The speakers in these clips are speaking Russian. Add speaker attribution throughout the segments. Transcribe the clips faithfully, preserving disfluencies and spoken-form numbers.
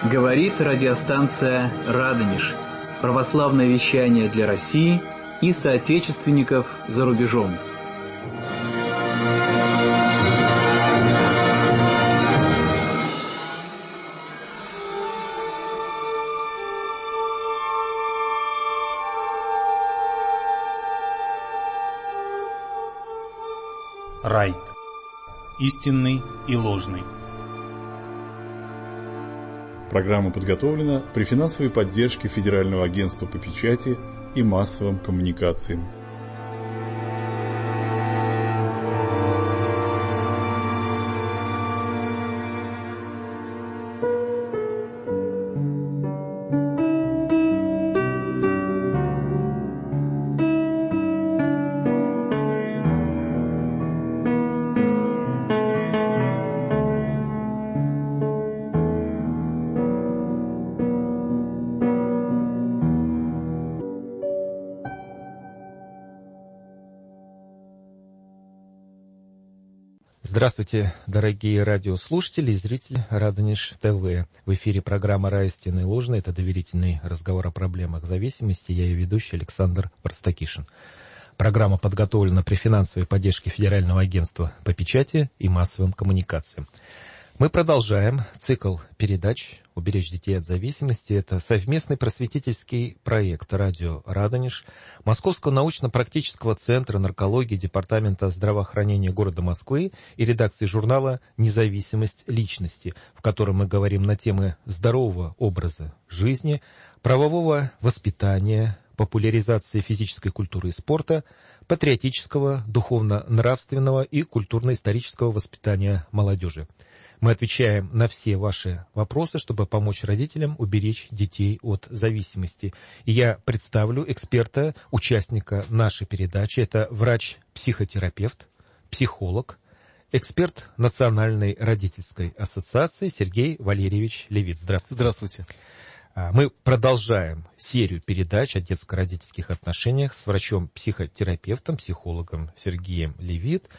Speaker 1: Говорит радиостанция «Радонеж». Православное вещание для России и соотечественников за рубежом.
Speaker 2: Райт. Истинный и ложный.
Speaker 3: Программа подготовлена при финансовой поддержке Федерального агентства по печати и массовым коммуникациям.
Speaker 4: Здравствуйте, дорогие радиослушатели и зрители Радонеж ТВ. В эфире программа «Рай, истинный и ложный». Это доверительный разговор о проблемах зависимости. Я ее ведущий Александр Простакишин. Программа подготовлена при финансовой поддержке Федерального агентства по печати и массовым коммуникациям. Мы продолжаем цикл передач «Уберечь детей от зависимости». Это совместный просветительский проект «Радио Радонеж», Московского научно-практического центра наркологии Департамента здравоохранения города Москвы и редакции журнала «Независимость личности», в котором мы говорим на темы здорового образа жизни, правового воспитания, популяризации физической культуры и спорта, патриотического, духовно-нравственного и культурно-исторического воспитания молодежи. Мы отвечаем на все ваши вопросы, чтобы помочь родителям уберечь детей от зависимости. И я представлю эксперта, участника нашей передачи. Это врач-психотерапевт, психолог, эксперт Национальной родительской ассоциации Сергей Валерьевич Левит. Здравствуйте.
Speaker 5: Здравствуйте.
Speaker 4: Мы продолжаем серию передач о детско-родительских отношениях с врачом-психотерапевтом, психологом Сергеем Левит.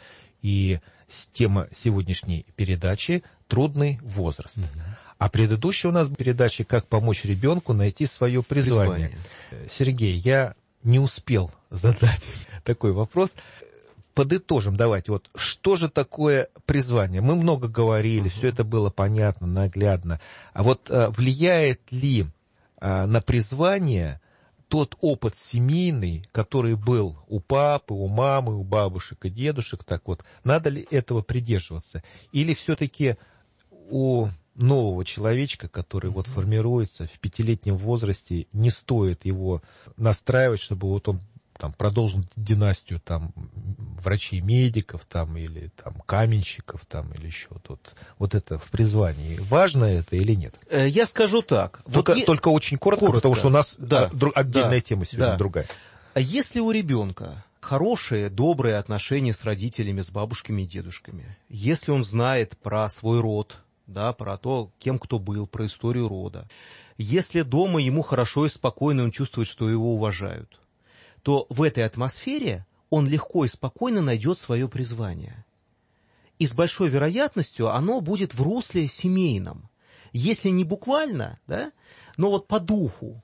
Speaker 4: И тема сегодняшней передачи – трудный возраст. Угу. А предыдущая у нас передача «Как помочь ребенку найти свое призвание». призвание. Сергей, я не успел задать такой вопрос. Подытожим, давайте, вот что же такое призвание? Мы много говорили, угу. все это было понятно, наглядно. А вот а, влияет ли а, на призвание тот опыт семейный, который был у папы, у мамы, у бабушек и дедушек, так вот, надо ли этого придерживаться? Или все-таки у нового человечка, который вот формируется в пятилетнем возрасте, не стоит его настраивать, чтобы вот он там продолжил династию там врачей-медиков там или там каменщиков там или еще тут. Вот это в призвании. Важно это или нет?
Speaker 5: Я скажу так.
Speaker 4: Только,
Speaker 5: вот
Speaker 4: только е... очень коротко, коротко, потому что у нас да, да, отдельная да, тема сегодня да. другая.
Speaker 5: А если у ребенка хорошие, добрые отношения с родителями, с бабушками и дедушками, если он знает про свой род, да, про то, кем кто был, про историю рода, если дома ему хорошо и спокойно, он чувствует, что его уважают, то в этой атмосфере он легко и спокойно найдет свое призвание. И с большой вероятностью оно будет в русле семейном. Если не буквально, да, но вот по духу.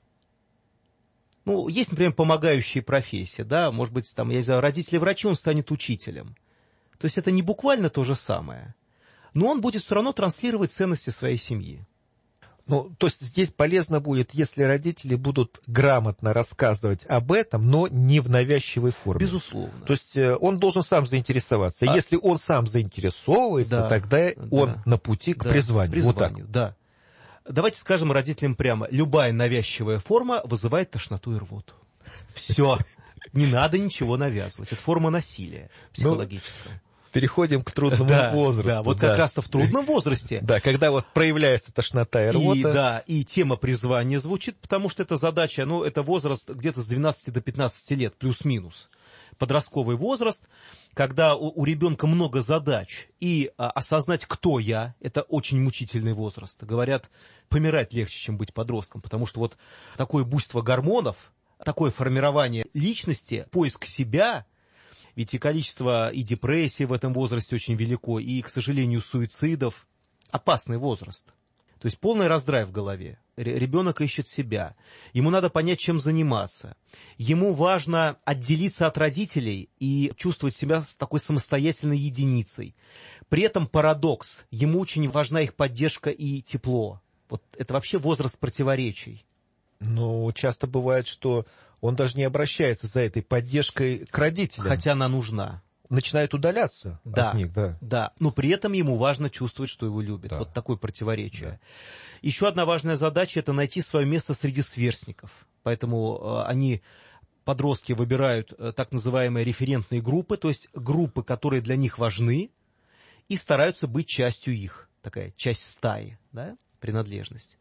Speaker 5: Ну, есть, например, помогающие профессии, да, может быть, там, я не знаю, родители-врачи, он станет учителем. То есть это не буквально то же самое, но он будет все равно транслировать ценности своей семьи.
Speaker 4: Ну, то есть здесь полезно будет, если родители будут грамотно рассказывать об этом, но не в навязчивой форме.
Speaker 5: Безусловно.
Speaker 4: То есть он должен сам заинтересоваться. А... Если он сам заинтересовывается, да, тогда да, он на пути к да, призванию.
Speaker 5: призванию.
Speaker 4: Вот так.
Speaker 5: Да. Давайте скажем родителям прямо, любая навязчивая форма вызывает тошноту и рвоту. Все. Не надо ничего навязывать. Это форма насилия психологического.
Speaker 4: Переходим к трудному
Speaker 5: да,
Speaker 4: возрасту.
Speaker 5: Да, вот
Speaker 4: да.
Speaker 5: как раз-то в трудном возрасте.
Speaker 4: Да, когда вот проявляется тошнота и рвота.
Speaker 5: И, да, и тема призвания звучит, потому что это задача, ну, это возраст где-то с двенадцати до пятнадцати лет, плюс-минус. Подростковый возраст, когда у, у ребенка много задач, и а, осознать, кто я, это очень мучительный возраст. Говорят, помирать легче, чем быть подростком, потому что вот такое буйство гормонов, такое формирование личности, поиск себя. Ведь и количество и депрессий в этом возрасте очень велико, и, к сожалению, суицидов. Опасный возраст. То есть полный раздрай в голове. Ребенок ищет себя. Ему надо понять, чем заниматься. Ему важно отделиться от родителей и чувствовать себя такой самостоятельной единицей. При этом парадокс. Ему очень важна их поддержка и тепло. Вот это вообще возраст противоречий.
Speaker 4: Ну, часто бывает, что он даже не обращается за этой поддержкой к родителям.
Speaker 5: Хотя она нужна.
Speaker 4: Начинает удаляться
Speaker 5: да,
Speaker 4: от них, да.
Speaker 5: Да, но при этом ему важно чувствовать, что его любят. Да. Вот такое противоречие. Да. Еще одна важная задача – это найти свое место среди сверстников. Поэтому э, они, подростки, выбирают э, так называемые референтные группы, то есть группы, которые для них важны, и стараются быть частью их. Такая часть стаи, да, принадлежность.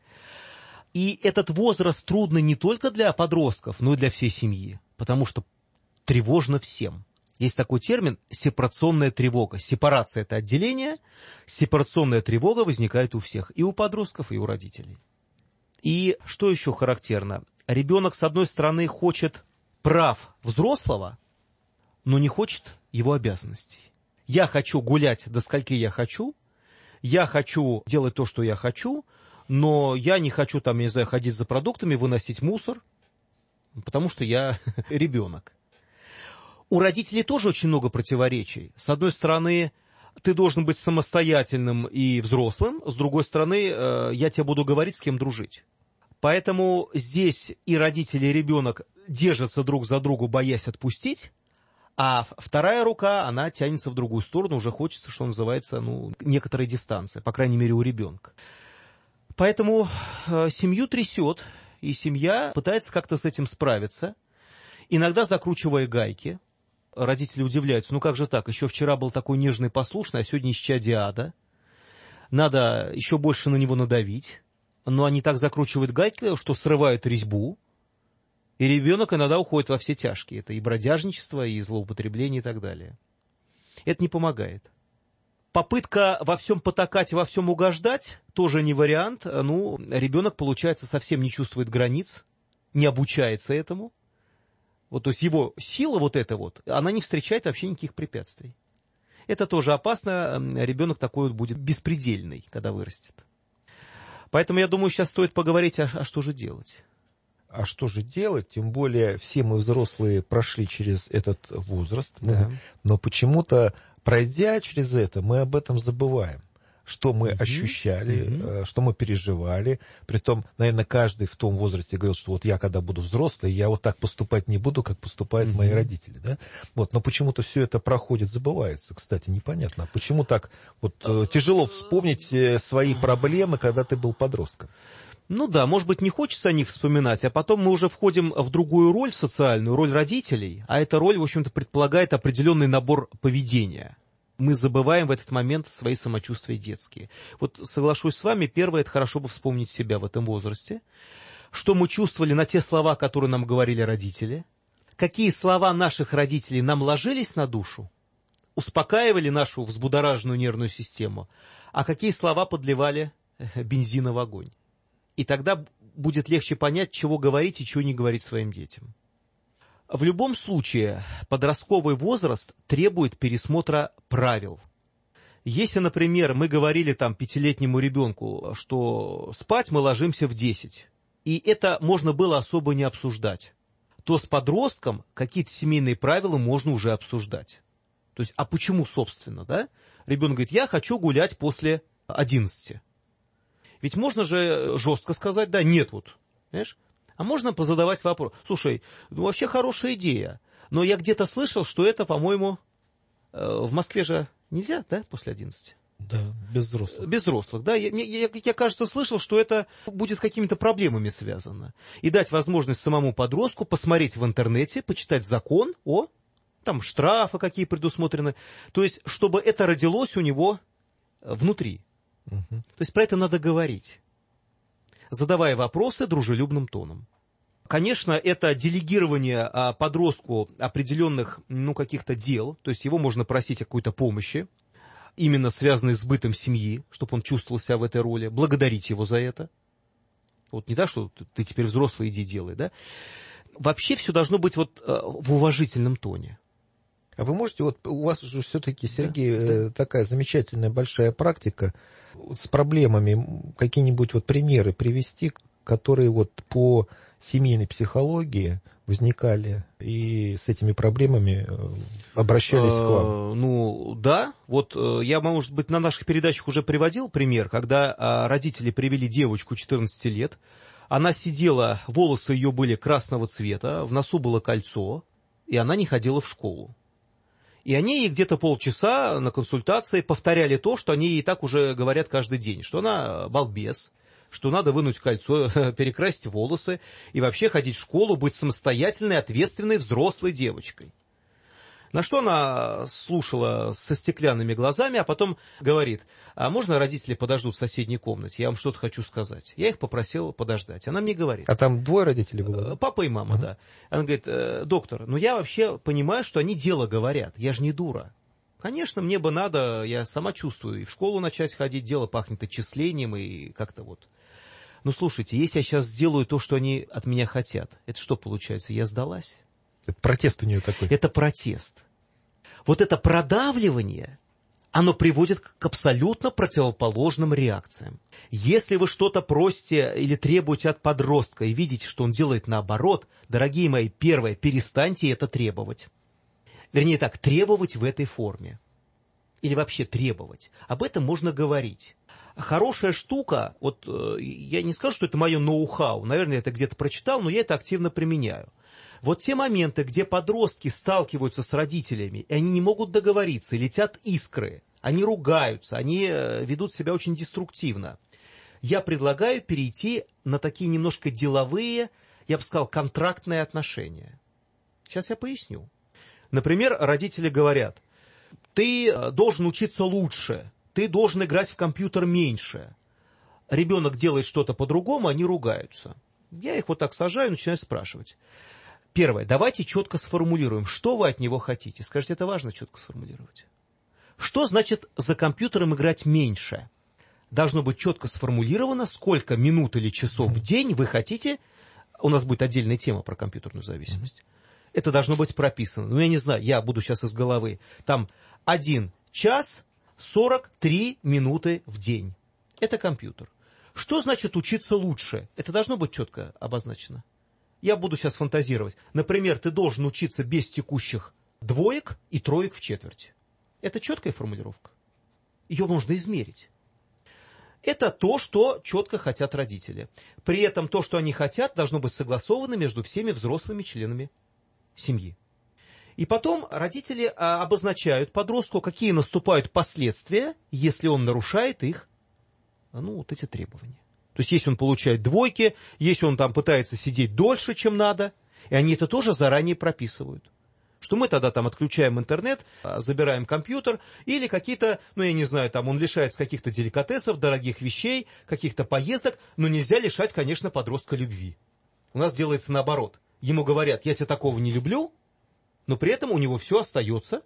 Speaker 5: И этот возраст трудный не только для подростков, но и для всей семьи, потому что тревожно всем. Есть такой термин «сепарационная тревога». Сепарация – это отделение, сепарационная тревога возникает у всех, и у подростков, и у родителей. И что еще характерно? Ребенок, с одной стороны, хочет прав взрослого, но не хочет его обязанностей. Я хочу гулять до скольки я хочу, я хочу делать то, что я хочу, но я не хочу, там, я не знаю, ходить за продуктами, выносить мусор, потому что я ребенок. У родителей тоже очень много противоречий. С одной стороны, ты должен быть самостоятельным и взрослым, с другой стороны, я тебе буду говорить, с кем дружить. Поэтому здесь и родители, и ребенок держатся друг за другу, боясь отпустить, а вторая рука, она тянется в другую сторону, уже хочется, что называется, ну, некоторая дистанция, по крайней мере, у ребенка. Поэтому э, семью трясет, и семья пытается как-то с этим справиться, иногда закручивая гайки. Родители удивляются, ну как же так, еще вчера был такой нежный, послушный, а сегодня исчадие ада. Надо еще больше на него надавить. Но они так закручивают гайки, что срывают резьбу, и ребенок иногда уходит во все тяжкие. Это и бродяжничество, и злоупотребление, и так далее. Это не помогает. Попытка во всем потакать и во всем угождать тоже не вариант. Ну, ребенок, получается, совсем не чувствует границ, не обучается этому. Вот, то есть его сила вот эта вот, она не встречает вообще никаких препятствий. Это тоже опасно. Ребенок такой вот будет беспредельный, когда вырастет. Поэтому, я думаю, сейчас стоит поговорить, а, а что же делать.
Speaker 4: А что же делать? Тем более все мы взрослые прошли через этот возраст, да. мы, но почему-то, пройдя через это, мы об этом забываем. Что мы mm-hmm. ощущали, mm-hmm. что мы переживали. Притом, наверное, каждый в том возрасте говорил, что вот я, когда буду взрослый, я вот так поступать не буду, как поступают mm-hmm. мои родители. Да? Вот, но почему-то все это проходит, забывается. Кстати, непонятно. Почему так вот, э, тяжело вспомнить э, свои проблемы, когда ты был подростком?
Speaker 5: Ну да, может быть, не хочется о них вспоминать, а потом мы уже входим в другую роль социальную, роль родителей, а эта роль, в общем-то, предполагает определенный набор поведения. Мы забываем в этот момент свои самочувствия детские. Вот соглашусь с вами, первое, это хорошо бы вспомнить себя в этом возрасте. Что мы чувствовали на те слова, которые нам говорили родители. Какие слова наших родителей нам ложились на душу, успокаивали нашу взбудораженную нервную систему, а какие слова подливали бензина в огонь. И тогда будет легче понять, чего говорить и чего не говорить своим детям. В любом случае, подростковый возраст требует пересмотра правил. Если, например, мы говорили там пятилетнему ребенку, что спать мы ложимся в десять, и это можно было особо не обсуждать, то с подростком какие-то семейные правила можно уже обсуждать. То есть, а почему, собственно, да? Ребенок говорит, я хочу гулять после одиннадцати. Ведь можно же жестко сказать, да, нет вот, знаешь? А можно позадавать вопрос. Слушай, ну вообще хорошая идея, но я где-то слышал, что это, по-моему, в Москве же нельзя, да, после одиннадцати?
Speaker 4: Да, без взрослых.
Speaker 5: Без взрослых, да. Я, я, я, кажется, слышал, что это будет с какими-то проблемами связано. И дать возможность самому подростку посмотреть в интернете, почитать закон о, там, штрафы какие предусмотрены. То есть, чтобы это родилось у него внутри. Угу. То есть, про это надо говорить, задавая вопросы дружелюбным тоном. Конечно, это делегирование подростку определенных, ну, каких-то дел, то есть его можно просить о какой-то помощи, именно связанной с бытом семьи, чтобы он чувствовал себя в этой роли, благодарить его за это. Вот не так, что ты теперь взрослый, иди делай, да? Вообще все должно быть вот в уважительном тоне.
Speaker 4: А вы можете, вот у вас же все-таки, Сергей,
Speaker 5: да, да.
Speaker 4: такая замечательная большая практика с проблемами какие-нибудь вот примеры привести, которые вот по семейной психологии возникали и с этими проблемами обращались к вам?
Speaker 5: Ну, да. Вот я, может быть, на наших передачах уже приводил пример, когда родители привели девочку четырнадцати лет. Она сидела, волосы ее были красного цвета, в носу было кольцо, и она не ходила в школу. И они ей где-то полчаса на консультации повторяли то, что они ей так уже говорят каждый день, что она балбес, что надо вынуть кольцо, перекрасить волосы и вообще ходить в школу, быть самостоятельной, ответственной, взрослой девочкой. На что она слушала со стеклянными глазами, а потом говорит: а можно родители подождут в соседней комнате, я вам что-то хочу сказать. Я их попросил подождать. Она мне говорит.
Speaker 4: А там двое родителей было? Да?
Speaker 5: Папа и мама, uh-huh. да. Она говорит: доктор, ну я вообще понимаю, что они дело говорят, я же не дура. Конечно, мне бы надо, я сама чувствую, и в школу начать ходить, дело пахнет отчислением и как-то вот. Ну слушайте, если я сейчас сделаю то, что они от меня хотят, это что получается, я сдалась?
Speaker 4: Это протест у нее такой.
Speaker 5: Это протест. Вот это продавливание, оно приводит к абсолютно противоположным реакциям. Если вы что-то просите или требуете от подростка и видите, что он делает наоборот, дорогие мои, первое, перестаньте это требовать. Вернее так, требовать в этой форме. Или вообще требовать. Об этом можно говорить. Хорошая штука, вот я не скажу, что это мое ноу-хау, наверное, я это где-то прочитал, но я это активно применяю. Вот те моменты, где подростки сталкиваются с родителями, и они не могут договориться, и летят искры, они ругаются, они ведут себя очень деструктивно. Я предлагаю перейти на такие немножко деловые, я бы сказал, контрактные отношения. Сейчас я поясню. Например, родители говорят: ты должен учиться лучше, ты должен играть в компьютер меньше. Ребенок делает что-то по-другому, они ругаются. Я их вот так сажаю и начинаю спрашивать. Первое. Давайте четко сформулируем, что вы от него хотите. Скажите, это важно четко сформулировать. Что значит за компьютером играть меньше? Должно быть четко сформулировано, сколько минут или часов в день вы хотите. У нас будет отдельная тема про компьютерную зависимость. Это должно быть прописано. Ну, я не знаю, я буду сейчас из головы. Там один час сорок три минуты в день. Это компьютер. Что значит учиться лучше? Это должно быть четко обозначено. Я буду сейчас фантазировать. Например, ты должен учиться без текущих двоек и троек в четверти. Это четкая формулировка. Ее нужно измерить. Это то, что четко хотят родители. При этом то, что они хотят, должно быть согласовано между всеми взрослыми членами семьи. И потом родители обозначают подростку, какие наступают последствия, если он нарушает их, ну, вот эти требования. То есть, если он получает двойки, если он там пытается сидеть дольше, чем надо, и они это тоже заранее прописывают. Что мы тогда там отключаем интернет, забираем компьютер, или какие-то, ну, я не знаю, там он лишается каких-то деликатесов, дорогих вещей, каких-то поездок, но нельзя лишать, конечно, подростка любви. У нас делается наоборот. Ему говорят: я тебя такого не люблю, но при этом у него все остается.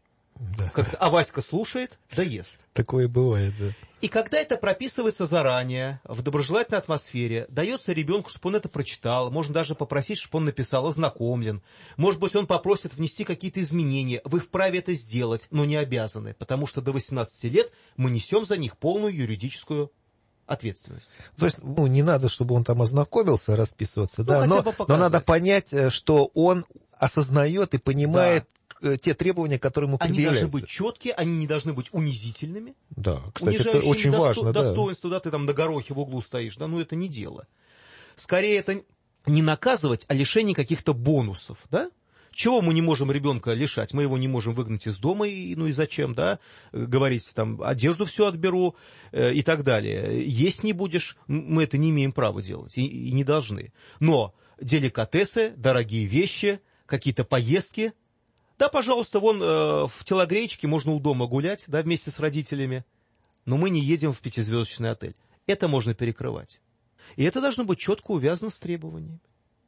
Speaker 5: Да. А Васька слушает, да ест.
Speaker 4: Такое бывает, да.
Speaker 5: И когда это прописывается заранее, в доброжелательной атмосфере, дается ребенку, чтобы он это прочитал, можно даже попросить, чтобы он написал, ознакомлен. Может быть, он попросит внести какие-то изменения. Вы вправе это сделать, но не обязаны, потому что до восемнадцати лет мы несем за них полную юридическую ответственность.
Speaker 4: То есть, ну, не надо, чтобы он там ознакомился, расписываться, ну, да, но, но надо понять, что он осознает и понимает, да, те требования, которые ему предъявляются.
Speaker 5: Они должны быть четкие, они не должны быть унизительными.
Speaker 4: Да, кстати, это очень важно.
Speaker 5: Достоинство,
Speaker 4: да.
Speaker 5: да, ты там на горохе в углу стоишь, да, ну это не дело. Скорее, это не наказывать, а лишение каких-то бонусов, да? Чего мы не можем ребенка лишать? Мы его не можем выгнать из дома, и, ну и зачем, да? Говорить, там, одежду все отберу э, и так далее. Есть не будешь, мы это не имеем права делать и, и не должны. Но деликатесы, дорогие вещи, какие-то поездки, да, пожалуйста, вон э, в телогреечке можно у дома гулять, да, вместе с родителями, но мы не едем в пятизвездочный отель. Это можно перекрывать. И это должно быть четко увязано с требованиями.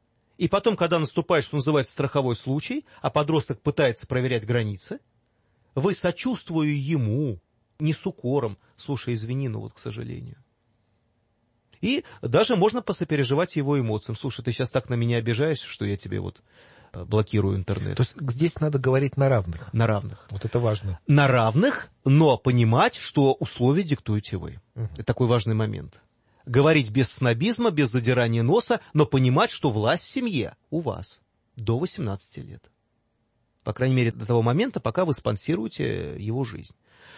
Speaker 5: И потом, когда наступает, что называется, страховой случай, а подросток пытается проверять границы, вы, сочувствуя ему, не с укором, слушай, извини, но вот, к сожалению. И даже можно посопереживать его эмоциям. Слушай, ты сейчас так на меня обижаешься, что я тебе вот блокирую интернет.
Speaker 4: То есть здесь надо говорить на равных.
Speaker 5: На равных.
Speaker 4: Вот это важно.
Speaker 5: На равных, но понимать, что условия диктуете вы. Uh-huh. Это такой важный момент. Говорить без снобизма, без задирания носа, но понимать, что власть в семье у вас до восемнадцати лет. По крайней мере, до того момента, пока вы спонсируете его жизнь.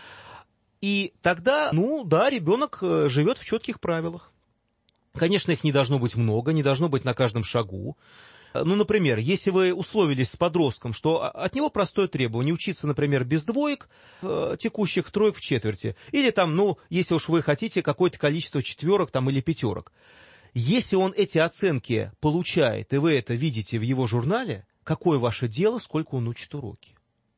Speaker 5: И тогда, ну да, ребенок живет в четких правилах. Конечно, их не должно быть много, не должно быть на каждом шагу. Ну, например, если вы условились с подростком, что от него простое требование учиться, например, без двоек, э, текущих троек в четверти, или там, ну, если уж вы хотите, какое-то количество четверок там, или пятерок. Если он эти оценки получает, и вы это видите в его журнале, какое ваше дело, сколько он учит уроки?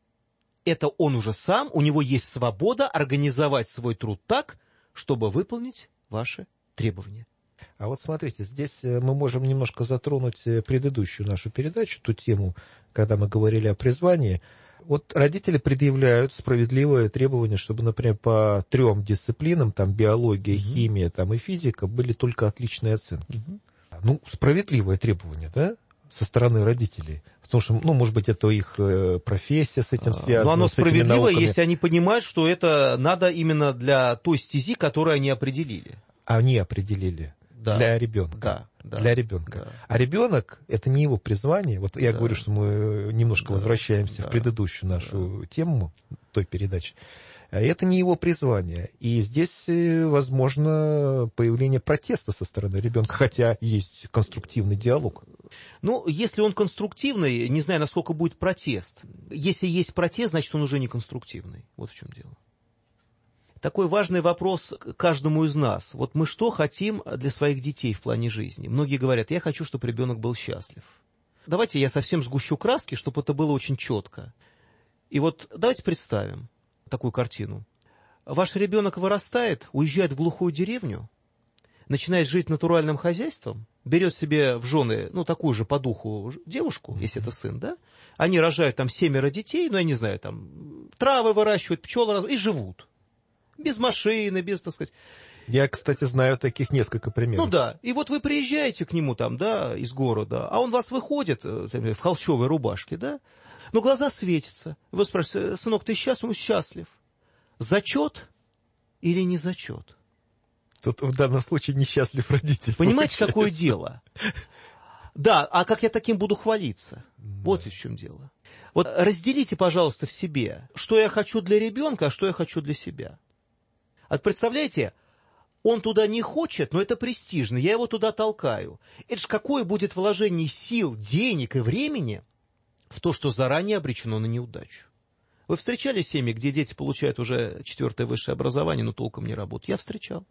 Speaker 5: Это он уже сам, у него есть свобода организовать свой труд так, чтобы выполнить ваши требования.
Speaker 4: А вот смотрите, здесь мы можем немножко затронуть предыдущую нашу передачу, ту тему, когда мы говорили о призвании. Вот родители предъявляют справедливое требование, чтобы, например, по трем дисциплинам, там биология, угу. химия там, и физика, были только отличные оценки. Угу. Ну, справедливое требование, да, со стороны родителей. Потому что, ну, может быть, это их профессия с этим связана.
Speaker 5: Но оно справедливо, если они понимают, что это надо именно для той стези, которую они определили.
Speaker 4: Они определили. Да. Для ребенка.
Speaker 5: Да, да,
Speaker 4: для ребенка.
Speaker 5: Да.
Speaker 4: А ребенок — это не его призвание. Вот я да. говорю, что мы немножко да. возвращаемся да. в предыдущую нашу да. тему той передачи. Это не его призвание. И здесь возможно появление протеста со стороны ребенка, хотя есть конструктивный диалог.
Speaker 5: Ну, если он конструктивный, не знаю, насколько будет протест. Если есть протест, значит, он уже не конструктивный. Вот в чем дело. Такой важный вопрос каждому из нас. Вот мы что хотим для своих детей в плане жизни? Многие говорят, я хочу, чтобы ребенок был счастлив. Давайте я совсем сгущу краски, чтобы это было очень четко. И вот давайте представим такую картину. Ваш ребенок вырастает, уезжает в глухую деревню, начинает жить натуральным хозяйством, берет себе в жены, ну, такую же по духу девушку, если это сын, да? Они рожают там семеро детей, ну, я не знаю, там, травы выращивают, пчелы, и живут. Без машины, без, так сказать...
Speaker 4: Я, кстати, знаю таких несколько примеров.
Speaker 5: Ну да, и вот вы приезжаете к нему там, да, из города, а он вас выходит в холщовой рубашке, да, но глаза светятся. Вы спрашиваете, сынок, ты счастлив? Он счастлив. Зачет или не зачет?
Speaker 4: Тут в данном случае несчастлив родитель.
Speaker 5: Понимаете, получается. Какое дело? Да, а как я таким буду хвалиться? Да. Вот в чем дело. Вот разделите, пожалуйста, в себе, что я хочу для ребенка, а что я хочу для себя. А представляете, он туда не хочет, но это престижно, я его туда толкаю. Это ж какое будет вложение сил, денег и времени в то, что заранее обречено на неудачу. Вы встречали семьи, где дети получают уже четвертое высшее образование, но толком не работают? Я встречал.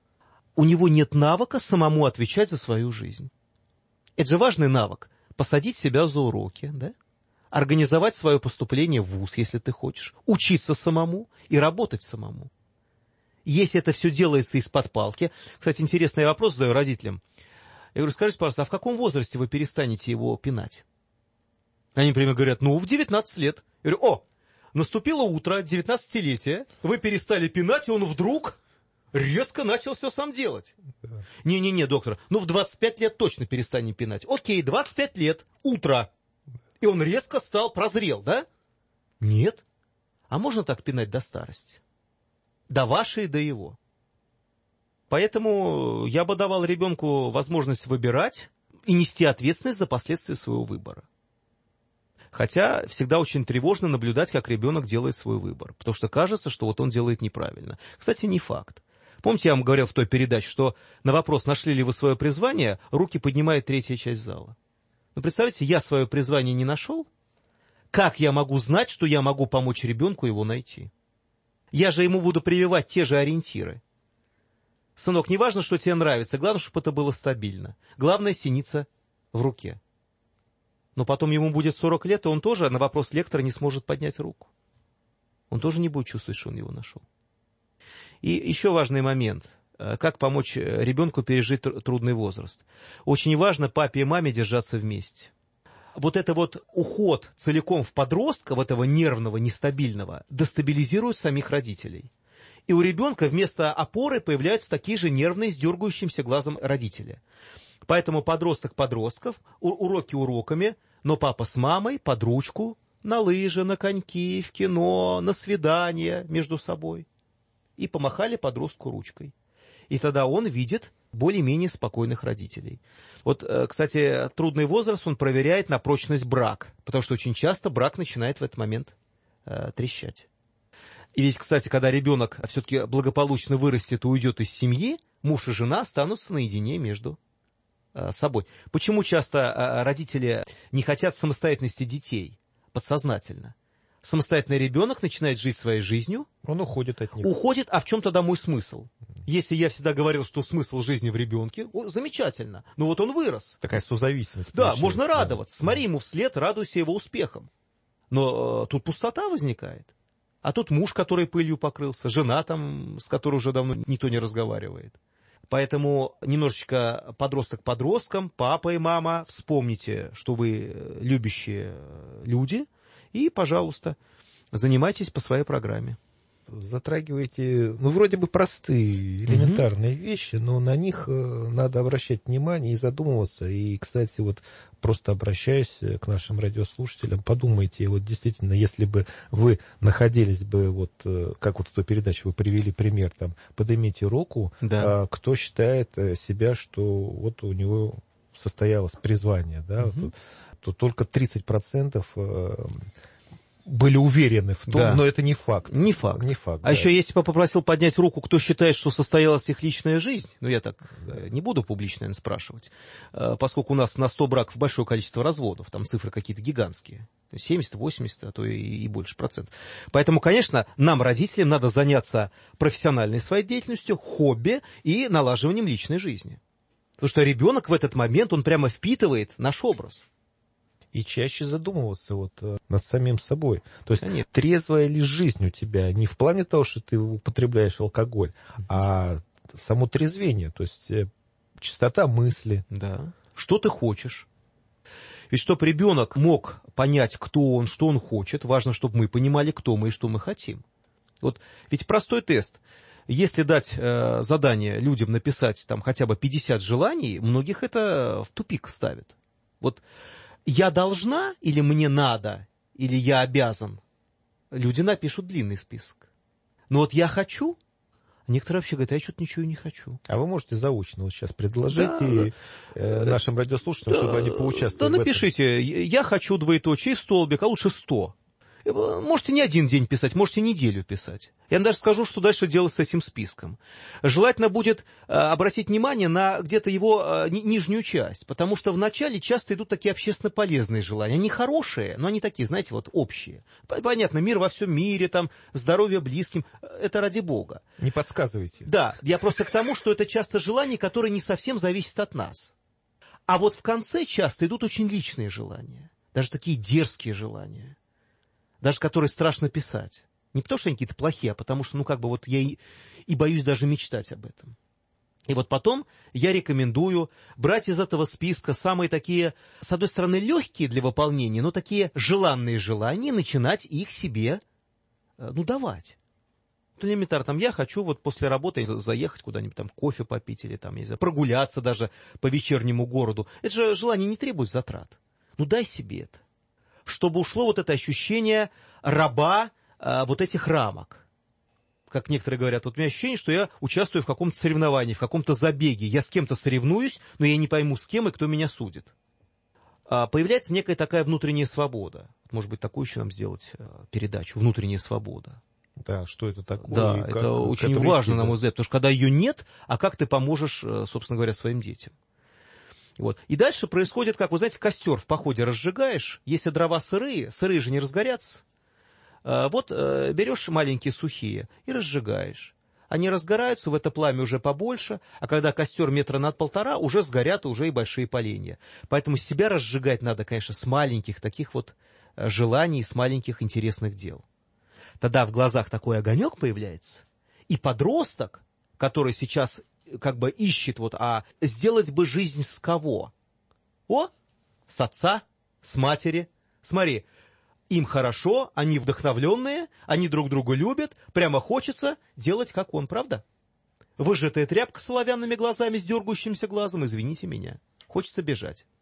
Speaker 5: У него нет навыка самому отвечать за свою жизнь. Это же важный навык. Посадить себя за уроки, да? Организовать свое поступление в вуз, если ты хочешь. Учиться самому и работать самому. Если это все делается из-под палки... Кстати, интересный вопрос задаю родителям. Я говорю, скажите, пожалуйста, а в каком возрасте вы перестанете его пинать? Они, например, говорят, ну, в девятнадцать лет. Я говорю, о, наступило утро, девятнадцатилетие, вы перестали пинать, и он вдруг резко начал все сам делать. Не-не-не, доктор, ну, в двадцать пять лет точно перестанем пинать. Окей, двадцать пять лет, утро. И он резко стал, прозрел, да? Нет. А можно так пинать до старости? До вашей и до его. Поэтому я бы давал ребенку возможность выбирать и нести ответственность за последствия своего выбора. Хотя всегда очень тревожно наблюдать, как ребенок делает свой выбор. Потому что кажется, что вот он делает неправильно. Кстати, не факт. Помните, я вам говорил в той передаче, что на вопрос, нашли ли вы свое призвание, руки поднимает третья часть зала. Но представьте, я свое призвание не нашел. Как я могу знать, что я могу помочь ребенку его найти? Я же ему буду прививать те же ориентиры. Сынок, не важно, что тебе нравится, главное, чтобы это было стабильно. Главное, синица в руке. Но потом ему будет сорок лет, и он тоже на вопрос лектора не сможет поднять руку. Он тоже не будет чувствовать, что он его нашел. И еще важный момент. Как помочь ребенку пережить трудный возраст. Очень важно папе и маме держаться вместе. Вот это вот уход целиком в подростка, в этого нервного, нестабильного, дестабилизирует самих родителей. И у ребенка вместо опоры появляются такие же нервные, с дергающимся глазом родители. Поэтому подросток подростков, уроки уроками, но папа с мамой под ручку на лыжи, на коньки, в кино, на свидания между собой. И помахали подростку ручкой. И тогда он видит более-менее спокойных родителей. Вот, кстати, трудный возраст он проверяет на прочность брак, потому что очень часто брак начинает в этот момент э, трещать. И ведь, кстати, когда ребенок все-таки благополучно вырастет и уйдет из семьи, муж и жена останутся наедине между э, собой. Почему часто э, родители не хотят самостоятельности детей подсознательно? Самостоятельный ребенок начинает жить своей жизнью.
Speaker 4: Он уходит от них.
Speaker 5: Уходит, а в чем тогда мой смысл? Если я всегда говорил, что смысл жизни в ребенке, о, замечательно. Но вот он вырос.
Speaker 4: Такая созависимость.
Speaker 5: Да, можно радоваться. Да. Смотри ему вслед, радуйся его успехам. Но э, тут пустота возникает. А тут муж, который пылью покрылся, жена там, с которой уже давно никто не разговаривает. Поэтому немножечко подросток подросткам, папа и мама, вспомните, что вы любящие люди, и, пожалуйста, занимайтесь по своей программе.
Speaker 4: Затрагиваете, ну, вроде бы простые, элементарные mm-hmm. вещи, но на них надо обращать внимание и задумываться. И, кстати, вот просто обращаясь к нашим радиослушателям, подумайте, вот действительно, если бы вы находились бы, вот как вот эту передачу вы привели пример, там, поднимите руку, да. кто считает себя, что вот у него состоялось призвание, да, mm-hmm. вот, то только тридцать процентов были уверены в том, да. но это не факт.
Speaker 5: Не факт.
Speaker 4: Не факт
Speaker 5: а
Speaker 4: да.
Speaker 5: еще если бы попросил поднять руку, кто считает, что состоялась их личная жизнь, ну я так
Speaker 4: да.
Speaker 5: не буду публично, наверное, спрашивать, поскольку у нас на сто браков большое количество разводов, там цифры какие-то гигантские, семьдесят, восемьдесят, а то и, и больше процентов. Поэтому, конечно, нам, родителям, надо заняться профессиональной своей деятельностью, хобби и налаживанием личной жизни. Потому что ребенок в этот момент, он прямо впитывает наш образ.
Speaker 4: И чаще задумываться вот над самим собой. То есть Конечно. трезвая ли жизнь у тебя? Не в плане того, что ты употребляешь алкоголь, а само трезвение. То есть чистота мысли.
Speaker 5: Да. Что ты хочешь? Ведь чтобы ребенок мог понять, кто он, что он хочет, важно, чтобы мы понимали, кто мы и что мы хотим. Вот ведь простой тест. Если дать э, задание людям написать там хотя бы пятьдесят желаний, многих это в тупик ставит. Вот я должна, или мне надо, или я обязан, люди напишут длинный список. Но вот я хочу, некоторые вообще говорят, а я что-то ничего не хочу.
Speaker 4: А вы можете заочно вот сейчас предложить да, и, э, нашим радиослушателям, да, чтобы они поучаствовали.
Speaker 5: Да, напишите, я хочу двоеточие, столбик, а лучше сто. Можете не один день писать, можете неделю писать. Я даже скажу, что дальше делать с этим списком. Желательно будет э, обратить внимание на где-то его э, ни, нижнюю часть, потому что вначале часто идут такие общественно полезные желания. Они хорошие, но они такие, знаете, вот общие. Понятно, мир во всем мире, там, здоровье близким, это ради Бога.
Speaker 4: Не подсказывайте.
Speaker 5: Да, я просто к тому, что это часто желания, которые не совсем зависят от нас. А вот в конце часто идут очень личные желания, даже такие дерзкие желания. Даже которые страшно писать. Не потому, что они какие-то плохие, а потому что, ну, как бы вот я и, и боюсь даже мечтать об этом. И вот потом я рекомендую брать из этого списка самые такие, с одной стороны, легкие для выполнения, но такие желанные желания, начинать их себе, ну, давать. Элементарно, там, я хочу вот после работы заехать куда-нибудь, там, кофе попить или там, не знаю, прогуляться даже по вечернему городу. Это же желание не требует затрат. Ну, дай себе это. Чтобы ушло вот это ощущение раба а, вот этих рамок. Как некоторые говорят, вот у меня ощущение, что я участвую в каком-то соревновании, в каком-то забеге. Я с кем-то соревнуюсь, но я не пойму, с кем и кто меня судит. А, появляется некая такая внутренняя свобода. Может быть, такую еще нам сделать а, передачу «Внутренняя свобода».
Speaker 4: Да, что это такое?
Speaker 5: Да, это как, очень как важно, на мой взгляд, потому что когда ее нет, а как ты поможешь, собственно говоря, своим детям? Вот. И дальше происходит, как вы знаете, костер в походе разжигаешь, если дрова сырые, сырые же не разгорятся. Вот берешь маленькие сухие и разжигаешь. Они разгораются, в это пламя уже побольше, а когда костер метра над полтора, уже сгорят уже и большие поленья. Поэтому себя разжигать надо, конечно, с маленьких таких вот желаний, с маленьких интересных дел. Тогда в глазах такой огонек появляется, и подросток, который сейчас как бы ищет, вот, а сделать бы жизнь с кого? О, с отца, с матери. Смотри, им хорошо, они вдохновленные, они друг друга любят, прямо хочется делать, как он, правда? Выжатая тряпка с оловянными глазами, с дергающимся глазом, извините меня, хочется бежать.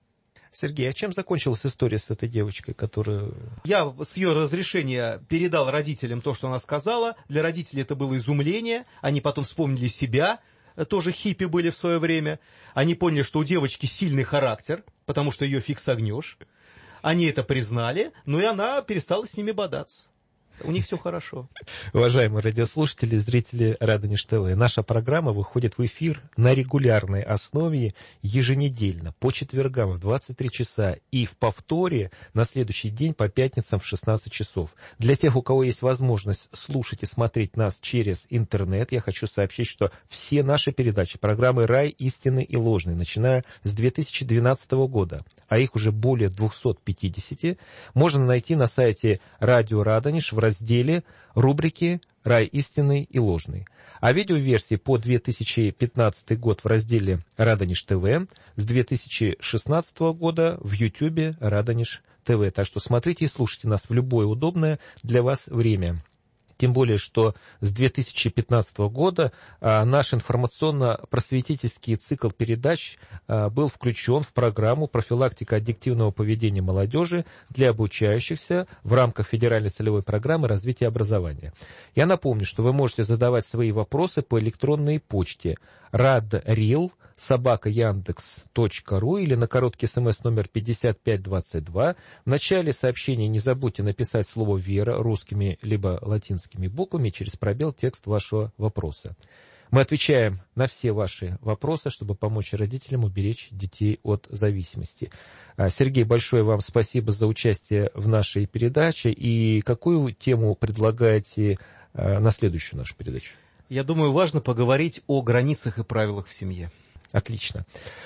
Speaker 4: Сергей, а чем закончилась история с этой девочкой, которая...
Speaker 5: Я с ее разрешения передал родителям то, что она сказала. Для родителей это было изумление. Они потом вспомнили себя, тоже хиппи были в свое время. Они поняли, что у девочки сильный характер, потому что ее фиг согнешь. Они это признали, но и она перестала с ними бодаться. У них все хорошо.
Speaker 4: Уважаемые радиослушатели, зрители Радонеж ТВ, наша программа выходит в эфир на регулярной основе еженедельно, по четвергам в двадцать три часа и в повторе на следующий день по пятницам в шестнадцать часов. Для тех, у кого есть возможность слушать и смотреть нас через интернет, я хочу сообщить, что все наши передачи, программы «Рай, истинный и ложный», начиная с две тысячи двенадцатого года, а их уже более двухсот пятидесяти, можно найти на сайте Радио Радонеж в разделе рубрики «Рай истинный и ложный». А видеоверсии по две тысячи пятнадцатый год в разделе Радонеж ТВ, с две тысячи шестнадцатого года в Ютьюбе Радонеж ТВ. Так что смотрите и слушайте нас в любое удобное для вас время. Тем более, что с две тысячи пятнадцатого года а, наш информационно-просветительский цикл передач а, был включен в программу «Профилактика аддиктивного поведения молодежи» для обучающихся в рамках федеральной целевой программы развития образования. Я напомню, что вы можете задавать свои вопросы по электронной почте радрил собака яндекс точка ру или на короткий смс номер пятьдесят пять двадцать два. В начале сообщения не забудьте написать слово «вера» русскими либо латинскими буквами через пробел текст вашего вопроса. Мы отвечаем на все ваши вопросы, чтобы помочь родителям уберечь детей от зависимости. Сергей, большое вам спасибо за участие в нашей передаче. И какую тему предлагаете на следующую нашу передачу?
Speaker 5: Я думаю, важно поговорить о границах и правилах в семье.
Speaker 4: Отлично.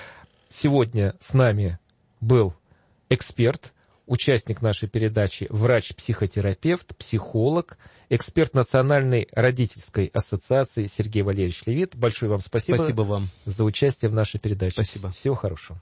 Speaker 4: Сегодня с нами был эксперт, участник нашей передачи, врач-психотерапевт, психолог, эксперт Национальной родительской ассоциации Сергей Валерьевич Левит. Большое вам спасибо.
Speaker 5: Спасибо вам
Speaker 4: за участие в нашей передаче.
Speaker 5: Спасибо.
Speaker 4: Всего хорошего.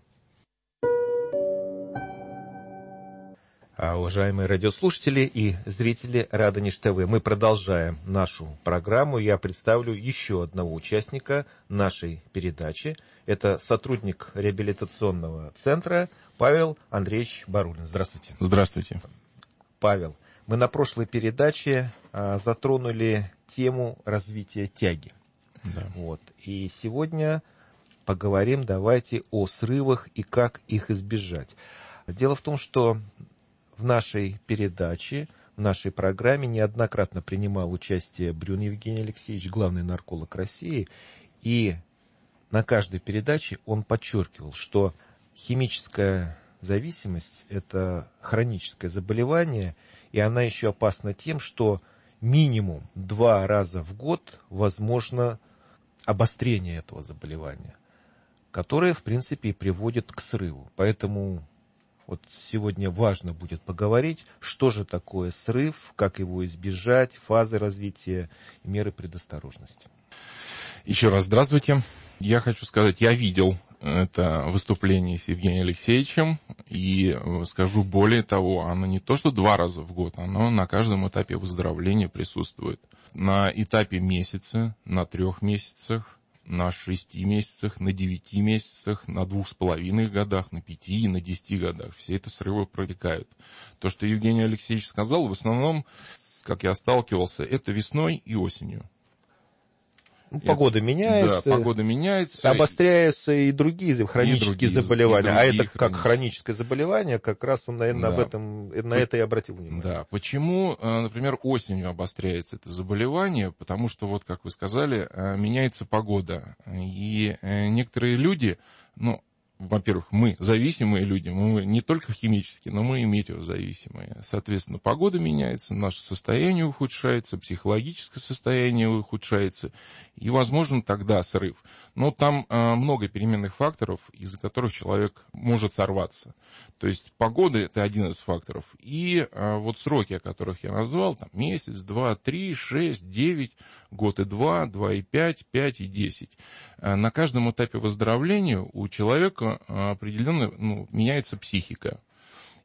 Speaker 4: А, уважаемые радиослушатели и зрители Радонеж ТВ, мы продолжаем нашу программу. Я представлю еще одного участника нашей передачи. Это сотрудник реабилитационного центра Павел Андреевич Барулин. Здравствуйте.
Speaker 6: Здравствуйте.
Speaker 4: Павел, мы на прошлой передаче а, затронули тему развития тяги.
Speaker 6: Да.
Speaker 4: Вот. И сегодня поговорим, давайте, о срывах и как их избежать. Дело в том, что в нашей передаче, в нашей программе неоднократно принимал участие Брюн Евгений Алексеевич, главный нарколог России, и на каждой передаче он подчеркивал, что химическая зависимость – это хроническое заболевание, и она еще опасна тем, что минимум два раза в год возможно обострение этого заболевания, которое, в принципе, и приводит к срыву. Поэтому вот сегодня важно будет поговорить, что же такое срыв, как его избежать, фазы развития и меры предосторожности.
Speaker 6: Еще раз здравствуйте. Я хочу сказать, я видел это выступление с Евгением Алексеевичем, и скажу более того, оно не то, что два раза в год, оно на каждом этапе выздоровления присутствует. На этапе месяца, на трех месяцах, на шести месяцах, на девяти месяцах, на двух с половиной годах, на пяти и на десяти годах. Все это срывы протекают. То, что Евгений Алексеевич сказал, в основном, как я сталкивался, это весной и осенью.
Speaker 4: Погода
Speaker 6: это,
Speaker 4: меняется,
Speaker 6: да, погода меняется,
Speaker 4: обостряются и другие хронические и другие, заболевания. И другие, а это как хроническое заболевание, как раз он, наверное, да. об этом, на это и обратил внимание.
Speaker 6: Да, почему, например, осенью обостряется это заболевание? Потому что, вот как вы сказали, меняется погода. И некоторые люди, ну, во-первых, мы зависимые люди, мы не только химические, но мы и метеозависимые. Соответственно, погода меняется, наше состояние ухудшается, психологическое состояние ухудшается, и, возможно, тогда срыв. Но там э, много переменных факторов, из-за которых человек может сорваться. То есть погода – это один из факторов. И э, вот сроки, о которых я назвал, там месяц, два, три, шесть, девять, год и два, два и пять, пять и десять. Э, на каждом этапе выздоровления у человека определенно ну, меняется психика.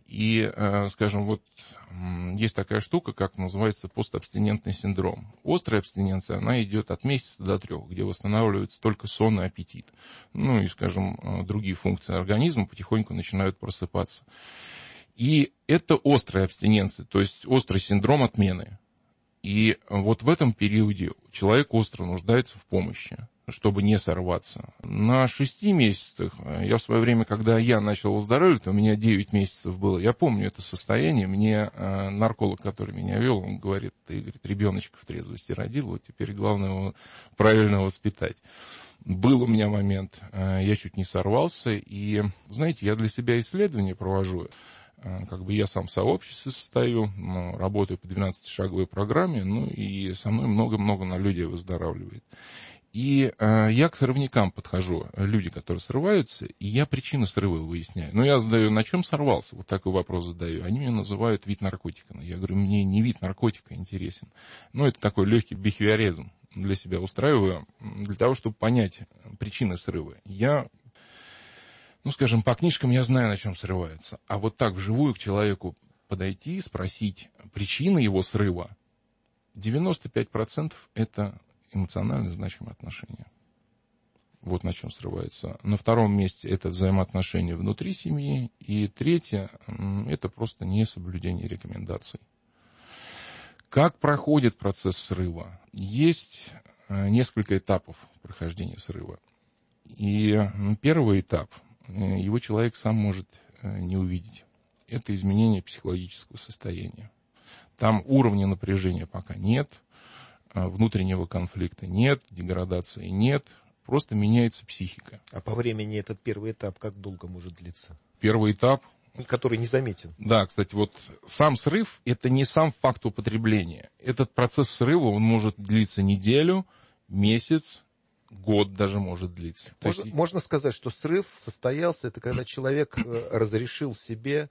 Speaker 6: И, скажем, вот есть такая штука, как называется постабстинентный синдром. Острая абстиненция, она идет от месяца до трех, где восстанавливается только сон и аппетит. Ну и, скажем, другие функции организма потихоньку начинают просыпаться. И это острая абстиненция, то есть острый синдром отмены. И вот в этом периоде человек остро нуждается в помощи, чтобы не сорваться. На шести месяцах, я в свое время, когда я начал выздоравливать, у меня девять месяцев было, я помню это состояние, мне э, нарколог, который меня вел, он говорит, ты, говорит, ребеночка в трезвости родил, вот теперь главное его правильно воспитать. Был у меня момент, э, я чуть не сорвался, и, знаете, я для себя исследования провожу. Как бы я сам в сообществе состою, работаю по двенадцатишаговой программе, ну и со мной много-много на людей выздоравливает. И э, я к срывникам подхожу, люди, которые срываются, и я причины срыва выясняю. Ну, я задаю, на чем сорвался, вот такой вопрос задаю. Они меня называют вид наркотика. Я говорю, мне не вид наркотика интересен. Ну, это такой легкий бихевиоризм для себя устраиваю, для того, чтобы понять причины срыва. Я... Ну, скажем, по книжкам я знаю, на чем срывается. А вот так вживую к человеку подойти, спросить причины его срыва, девяносто пять процентов это эмоционально значимые отношения. Вот на чем срывается. На втором месте это взаимоотношения внутри семьи. И третье, это просто несоблюдение рекомендаций. Как проходит процесс срыва? Есть несколько этапов прохождения срыва. И первый этап – его человек сам может не увидеть. Это изменение психологического состояния. Там уровня напряжения пока нет, внутреннего конфликта нет, деградации нет, просто меняется психика.
Speaker 4: А по времени этот первый этап как долго может длиться?
Speaker 6: Первый этап...
Speaker 4: Который не заметен.
Speaker 6: Да, кстати, вот сам срыв – это не сам факт употребления. Этот процесс срыва, он может длиться неделю, месяц, год даже может длиться.
Speaker 4: Можно, есть... можно сказать, что срыв состоялся, это когда человек разрешил себе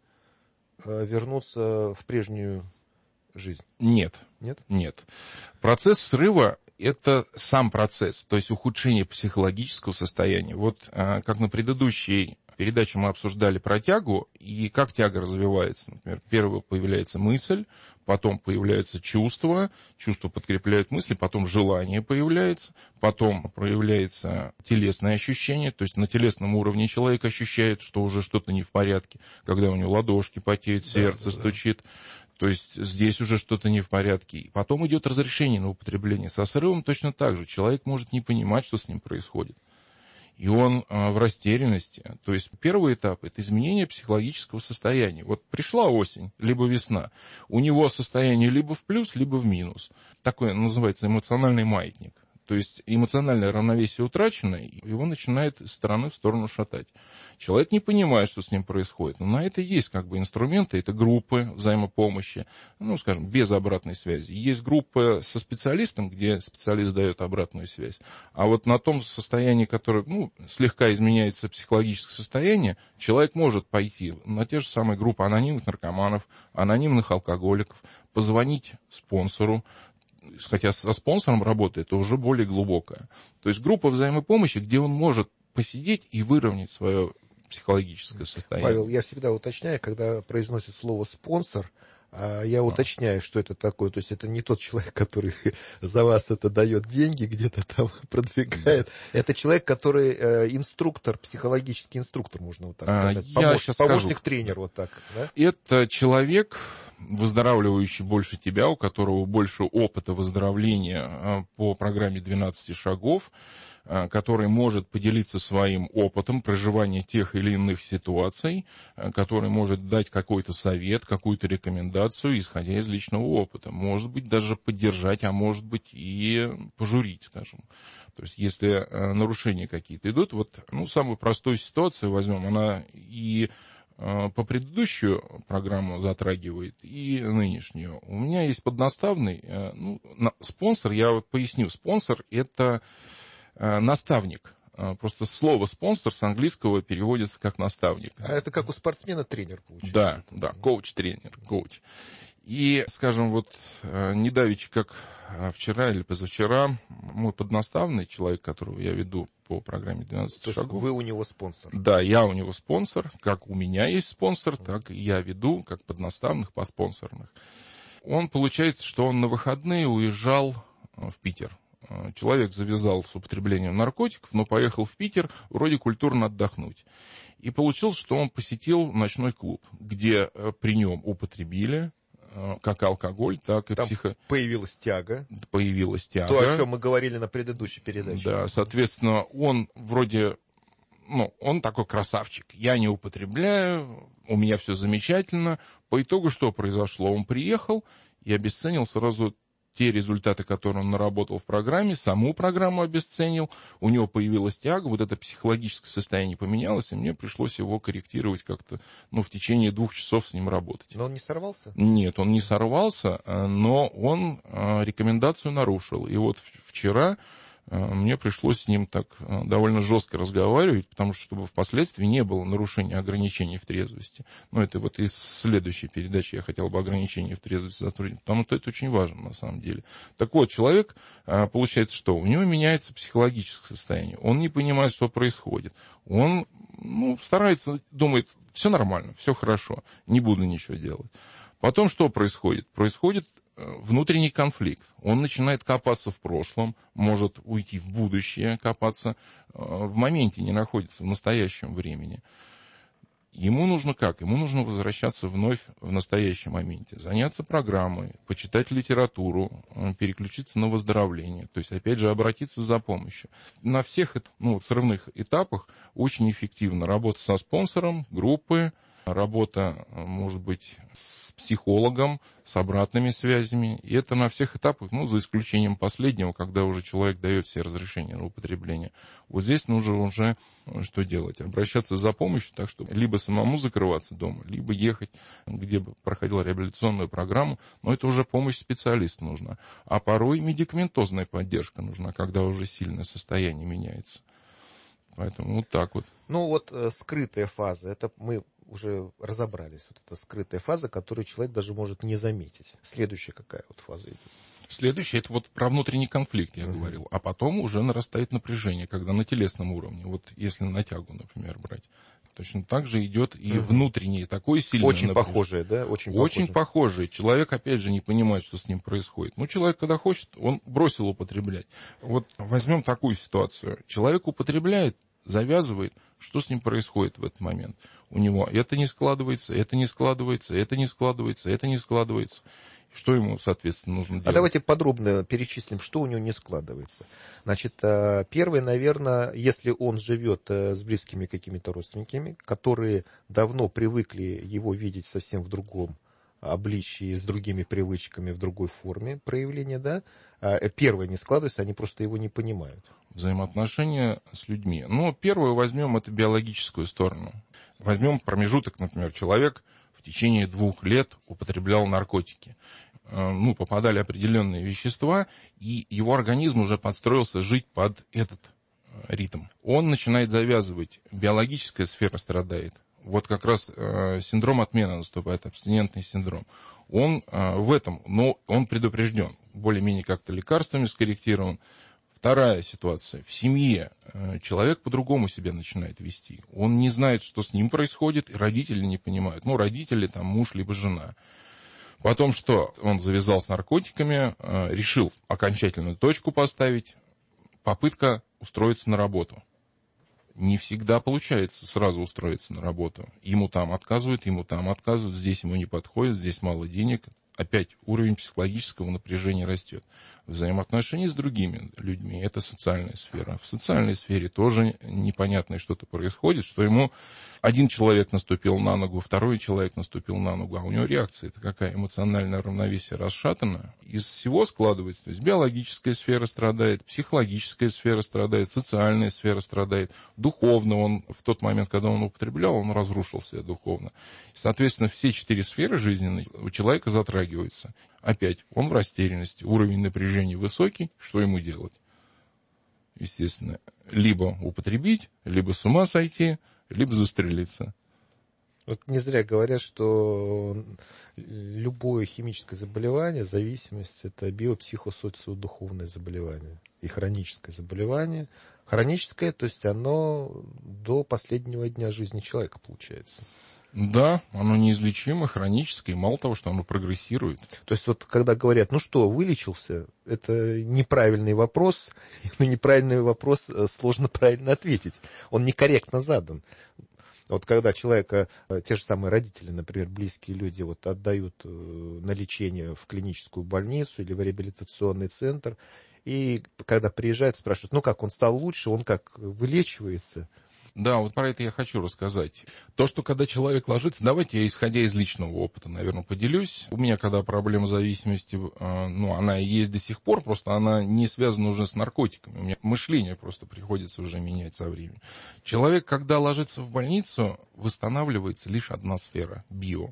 Speaker 4: вернуться в прежнюю жизнь?
Speaker 6: Нет.
Speaker 4: Нет?
Speaker 6: Нет. Процесс срыва – это сам процесс, то есть ухудшение психологического состояния. Вот как на предыдущей передаче мы обсуждали про тягу, и как тяга развивается. Например, первое появляется мысль, потом появляются чувства, чувства подкрепляют мысли, потом желание появляется, потом проявляется телесное ощущение, то есть на телесном уровне человек ощущает, что уже что-то не в порядке, когда у него ладошки потеют, сердце да, да, стучит. Да. То есть здесь уже что-то не в порядке. И потом идет разрешение на употребление. Со срывом точно так же. Человек может не понимать, что с ним происходит. И он а, в растерянности. То есть первый этап – это изменение психологического состояния. Вот пришла осень, либо весна. У него состояние либо в плюс, либо в минус. Такой называется эмоциональный маятник. То есть эмоциональное равновесие утрачено, и его начинает из стороны в сторону шатать. Человек не понимает, что с ним происходит. Но на это есть как бы инструменты, это группы взаимопомощи, ну, скажем, без обратной связи. Есть группы со специалистом, где специалист дает обратную связь. А вот на том состоянии, которое, ну, слегка изменяется психологическое состояние, человек может пойти на те же самые группы анонимных наркоманов, анонимных алкоголиков, позвонить спонсору, хотя со спонсором работа это уже более глубокая. То есть группа взаимопомощи, где он может посидеть и выровнять свое психологическое состояние.
Speaker 4: Павел, я всегда уточняю, когда произносит слово «спонсор», я уточняю, что это такое. То есть это не тот человек, который за вас это дает деньги, где-то там продвигает. Да. Это человек, который инструктор, психологический инструктор, можно вот так сказать.
Speaker 6: Я Помощ,
Speaker 4: помощник тренер, вот так. Да?
Speaker 6: Это человек, выздоравливающий больше тебя, у которого больше опыта выздоровления по программе двенадцати шагов, который может поделиться своим опытом проживания тех или иных ситуаций, который может дать какой-то совет, какую-то рекомендацию, исходя из личного опыта. Может быть, даже поддержать, а может быть и пожурить, скажем. То есть, если нарушения какие-то идут, вот, ну, самую простую ситуацию возьмем, она и по предыдущую программу затрагивает, и нынешнюю. У меня есть поднаставный, ну, спонсор, я вот поясню, спонсор – это наставник. Просто слово «спонсор» с английского переводится как «наставник».
Speaker 4: А это как у спортсмена тренер получается?
Speaker 6: Да, да, коуч-тренер, коуч. И, скажем, вот недавеча, как вчера или позавчера, мой поднаставный, человек, которого я веду по программе двенадцать
Speaker 4: То
Speaker 6: шагов.
Speaker 4: есть вы у него спонсор?
Speaker 6: Да, я у него спонсор. Как у меня есть спонсор, так и я веду, как поднаставных, по спонсорных. Он, получается, что он на выходные уезжал в Питер. Человек завязал с употреблением наркотиков, но поехал в Питер вроде культурно отдохнуть. И получилось, что он посетил ночной клуб, где при нем употребили как алкоголь, так и
Speaker 4: Там
Speaker 6: психо...
Speaker 4: появилась тяга.
Speaker 6: Появилась тяга.
Speaker 4: То, о чем мы говорили на предыдущей передаче.
Speaker 6: Да, соответственно, он вроде... Ну, он такой красавчик. Я не употребляю, у меня все замечательно. По итогу что произошло? Он приехал и обесценил сразу те результаты, которые он наработал в программе, саму программу обесценил, у него появилась тяга, вот это психологическое состояние поменялось, и мне пришлось его корректировать как-то, ну, в течение двух часов с ним работать.
Speaker 4: Но он не сорвался?
Speaker 6: Нет, он не сорвался, но он рекомендацию нарушил. И вот вчера мне пришлось с ним так довольно жестко разговаривать, потому что, чтобы впоследствии не было нарушения ограничений в трезвости. Ну, это вот из следующей передачи я хотел бы ограничения в трезвости затронуть, потому что это очень важно на самом деле. Так вот, человек, получается, что у него меняется психологическое состояние, он не понимает, что происходит, он, ну, старается, думает, все нормально, все хорошо, не буду ничего делать. Потом что происходит? Происходит внутренний конфликт. Он начинает копаться в прошлом, может уйти в будущее, копаться, в моменте не находится, в настоящем времени. Ему нужно как? Ему нужно возвращаться вновь в настоящем моменте, заняться программой, почитать литературу, переключиться на выздоровление, то есть, опять же, обратиться за помощью. На всех, ну, срывных этапах очень эффективно работа со спонсором группы, работа, может быть, с психологом, с обратными связями. И это на всех этапах, ну, за исключением последнего, когда уже человек дает все разрешения на употребление. Вот здесь нужно уже что делать? Обращаться за помощью, так что либо самому закрываться дома, либо ехать, где бы проходила реабилитационную программу, но это уже помощь специалиста нужна. А порой медикаментозная поддержка нужна, когда уже сильное состояние меняется. Поэтому вот так вот.
Speaker 4: Ну вот э, скрытая фаза, это мы уже разобрались. Вот эта скрытая фаза, которую человек даже может не заметить. Следующая какая вот фаза идет?
Speaker 6: Следующее, это вот про внутренний конфликт, я uh-huh. говорил. А потом уже нарастает напряжение, когда на телесном уровне. Вот если на тягу, например, брать. Точно так же идет и uh-huh. внутреннее, такое сильное
Speaker 4: Очень
Speaker 6: напряжение.
Speaker 4: похожее, да? Очень,
Speaker 6: Очень
Speaker 4: похожее.
Speaker 6: похожее. Человек, опять же, не понимает, что с ним происходит. Ну, человек, когда хочет, он бросил употреблять. Вот возьмем такую ситуацию. Человек употребляет, завязывает, что с ним происходит в этот момент. У него это не складывается, это не складывается, это не складывается, это не складывается. Что ему, соответственно, нужно делать?
Speaker 4: А давайте подробно перечислим, что у него не складывается. Значит, первое, наверное, если он живет с близкими какими-то родственниками, которые давно привыкли его видеть совсем в другом обличии, с другими привычками, в другой форме проявления, да, первое не складывается, они просто его не понимают.
Speaker 6: Взаимоотношения с людьми. Ну, первое возьмем, это биологическую сторону. Возьмем промежуток, например, человек в течение двух лет употреблял наркотики. Ну, попадали определенные вещества, и его организм уже подстроился жить под этот ритм. Он начинает завязывать, биологическая сфера страдает. Вот как раз э, синдром отмены наступает, абстинентный синдром. Он э, в этом, но он предупрежден, более-менее как-то лекарствами скорректирован. Вторая ситуация. В семье э, человек по-другому себя начинает вести. Он не знает, что с ним происходит, и родители не понимают. Ну, родители, там, муж, либо жена. Потом что? Он завязал с наркотиками, э, решил окончательную точку поставить. Попытка устроиться на работу. Не всегда получается сразу устроиться на работу. Ему там отказывают, ему там отказывают, здесь ему не подходит, здесь мало денег. Опять уровень психологического напряжения растет. Взаимоотношения с другими людьми – это социальная сфера. В социальной сфере тоже непонятное что-то происходит, что ему один человек наступил на ногу, второй человек наступил на ногу, а у него реакция-то какая? Эмоциональное равновесие расшатано. Из всего складывается, то есть биологическая сфера страдает, психологическая сфера страдает, социальная сфера страдает, духовно он в тот момент, когда он употреблял, он разрушился духовно. Соответственно, все четыре сферы жизненные у человека затрагиваются. Опять, он в растерянности, уровень напряжения высокий, что ему делать? Естественно, либо употребить, либо с ума сойти, либо застрелиться.
Speaker 4: Вот не зря говорят, что любое химическое заболевание, зависимость, это биопсихосоциодуховное заболевание и хроническое заболевание. Хроническое, то есть оно до последнего дня жизни человека получается.
Speaker 6: Да, оно неизлечимо, хроническое, и мало того, что оно прогрессирует.
Speaker 4: То есть вот когда говорят, ну что, вылечился, это неправильный вопрос, на неправильный вопрос сложно правильно ответить, он некорректно задан. Вот когда человека, те же самые родители, например, близкие люди, вот отдают на лечение в клиническую больницу или в реабилитационный центр, и когда приезжают, спрашивают, ну как, он стал лучше, он как, вылечивается?
Speaker 6: Да, вот про это я хочу рассказать. То, что когда человек ложится, давайте я, исходя из личного опыта, наверное, поделюсь. У меня, когда проблема зависимости, ну, она и есть до сих пор, просто она не связана уже с наркотиками. У меня мышление просто приходится уже менять со временем. Человек, когда ложится в больницу, восстанавливается лишь одна сфера – био.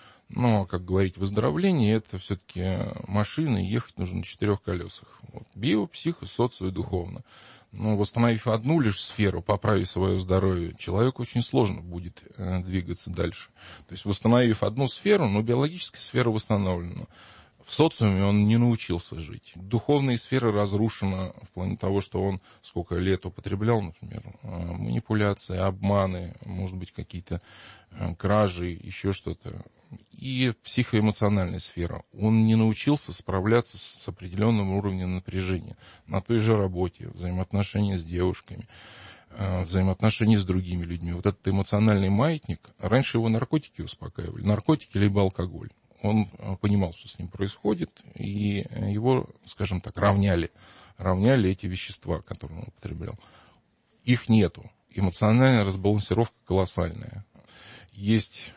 Speaker 6: Но, как говорить, выздоровление – это все-таки машина, и ехать нужно на четырех колесах. Вот. Био, психо, социо и духовно. Но восстановив одну лишь сферу, поправив свое здоровье, человеку очень сложно будет э, двигаться дальше. То есть, восстановив одну сферу, но биологическая сфера восстановлена. В социуме он не научился жить. Духовная сфера разрушена в плане того, что он сколько лет употреблял, например, манипуляции, обманы, может быть, какие-то кражи, еще что-то. И психоэмоциональная сфера. Он не научился справляться с определенным уровнем напряжения на той же работе, взаимоотношения с девушками, взаимоотношения с другими людьми. Вот этот эмоциональный маятник, раньше его наркотики успокаивали. Наркотики либо алкоголь. Он понимал, что с ним происходит, и его, скажем так, равняли. Равняли эти вещества, которые он употреблял. Их нету. Эмоциональная разбалансировка колоссальная. Есть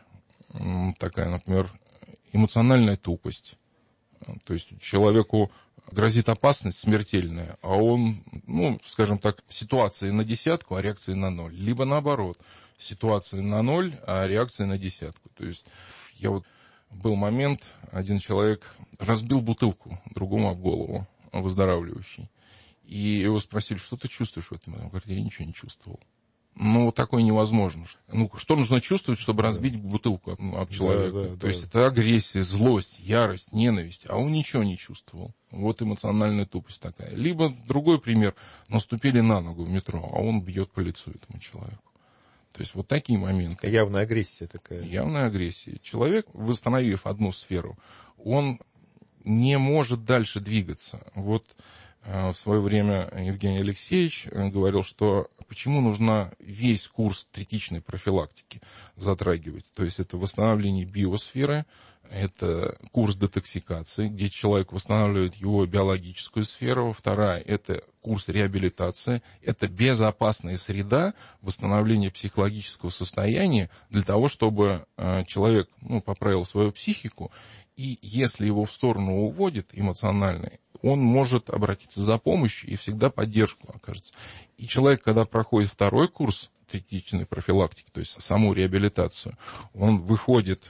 Speaker 6: такая, например, эмоциональная тупость. То есть человеку грозит опасность смертельная, а он, ну, скажем так, ситуации на десятку, а реакции на ноль. Либо наоборот, ситуации на ноль, а реакции на десятку. То есть я вот... Был момент, один человек разбил бутылку другому об голову, выздоравливающий. И его спросили, что ты чувствуешь в этом? Он говорит, я ничего не чувствовал. Ну, вот такое невозможно. Ну, что нужно чувствовать, чтобы разбить да. бутылку об, об человека? Да, да, То да. есть это агрессия, злость, ярость, ненависть. А он ничего не чувствовал. Вот эмоциональная тупость такая. Либо другой пример. Наступили на ногу в метро, а он бьет по лицу этому человеку. То есть вот такие моменты.
Speaker 4: Явная агрессия такая.
Speaker 6: Явная агрессия. Человек, восстановив одну сферу, он не может дальше двигаться. Вот э, в свое время Евгений Алексеевич говорил, что почему нужно весь курс третичной профилактики затрагивать. То есть это восстановление биосферы, это курс детоксикации, где человек восстанавливает его биологическую сферу. Вторая – это курс реабилитации. Это безопасная среда восстановления психологического состояния для того, чтобы человек ну, поправил свою психику. И если его в сторону уводит эмоционально, он может обратиться за помощью и всегда поддержку окажется. И человек, когда проходит второй курс третичной профилактики, то есть саму реабилитацию, он выходит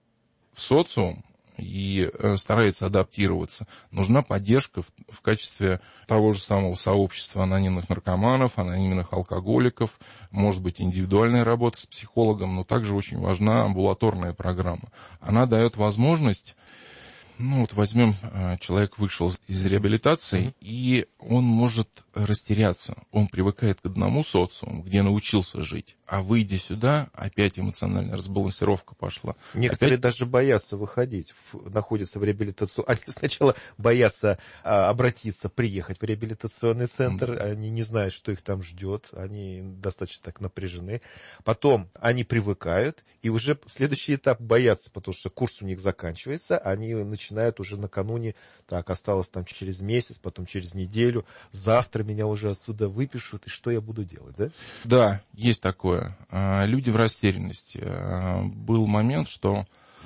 Speaker 6: в социум и старается адаптироваться. Нужна поддержка в, в качестве того же самого сообщества анонимных наркоманов, анонимных алкоголиков, может быть, индивидуальная работа с психологом, но также очень важна амбулаторная программа. Она дает возможность, ну вот возьмем, человек вышел из реабилитации, mm-hmm. и он может растеряться. Он привыкает к одному социуму, где научился жить, а выйдя сюда, опять эмоциональная разбалансировка пошла.
Speaker 4: Некоторые
Speaker 6: опять...
Speaker 4: даже боятся выходить, в, находятся в реабилитации. Они сначала боятся а, обратиться, приехать в реабилитационный центр, mm-hmm. они не знают, что их там ждет, они достаточно так напряжены. Потом они привыкают, и уже следующий этап боятся, потому что курс у них заканчивается, они начинают уже накануне, так, осталось там через месяц, потом через неделю, завтра меня уже отсюда выпишут, и что я буду делать, да?
Speaker 6: Да, есть такое. Люди в растерянности. Был момент, что,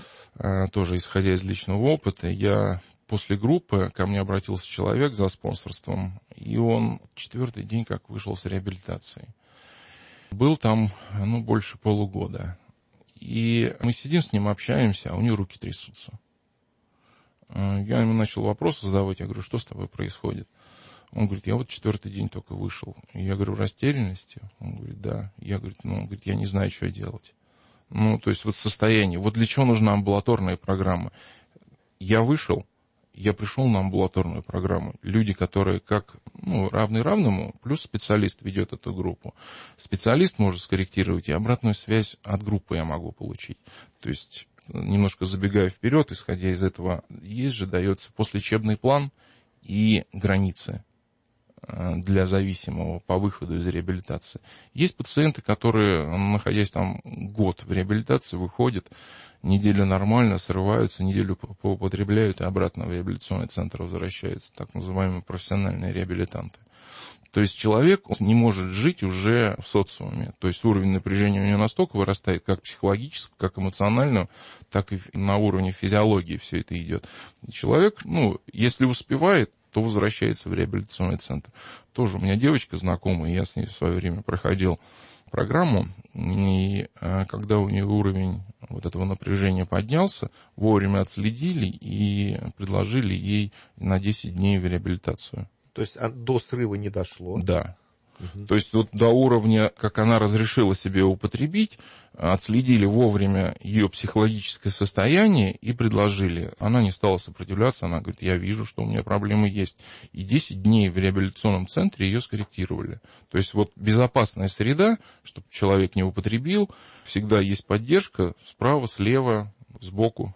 Speaker 6: тоже исходя из личного опыта, я после группы, ко мне обратился человек за спонсорством, и он четвертый день как вышел с реабилитации. Был там, ну, больше полугода. И мы сидим с ним, общаемся, а у него руки трясутся. Я ему начал вопросы задавать, я говорю, что с тобой происходит? Он говорит, я вот четвертый день только вышел. Я говорю, в растерянности? Он говорит, да. Я говорю, ну, он говорит, я не знаю, что делать. Ну, то есть вот состояние. Вот для чего нужна амбулаторная программа? Я вышел, я пришел на амбулаторную программу. Люди, которые как ну, равный равному, плюс специалист ведет эту группу. Специалист может скорректировать, и обратную связь от группы я могу получить. То есть, немножко забегая вперед, исходя из этого, есть же дается послелечебный план и границы для зависимого по выходу из реабилитации. Есть пациенты, которые, находясь там год в реабилитации, выходят, неделю нормально, срываются, неделю поупотребляют и обратно в реабилитационный центр возвращаются, так называемые профессиональные реабилитанты. То есть человек не может жить уже в социуме. То есть уровень напряжения у него настолько вырастает, как психологически, как эмоционально, так и на уровне физиологии все это идет. Человек, ну, если успевает, то возвращается в реабилитационный центр. Тоже у меня девочка знакомая, я с ней в свое время проходил программу, и когда у нее уровень вот этого напряжения поднялся, вовремя отследили и предложили ей на десять дней в реабилитацию.
Speaker 4: То есть до срыва не дошло?
Speaker 6: Да. Угу. То есть вот до уровня, как она разрешила себе употребить, отследили вовремя ее психологическое состояние и предложили. Она не стала сопротивляться, она говорит, я вижу, что у меня проблемы есть. И десять дней в реабилитационном центре ее скорректировали. То есть вот безопасная среда, чтобы человек не употребил, всегда есть поддержка справа, слева, сбоку.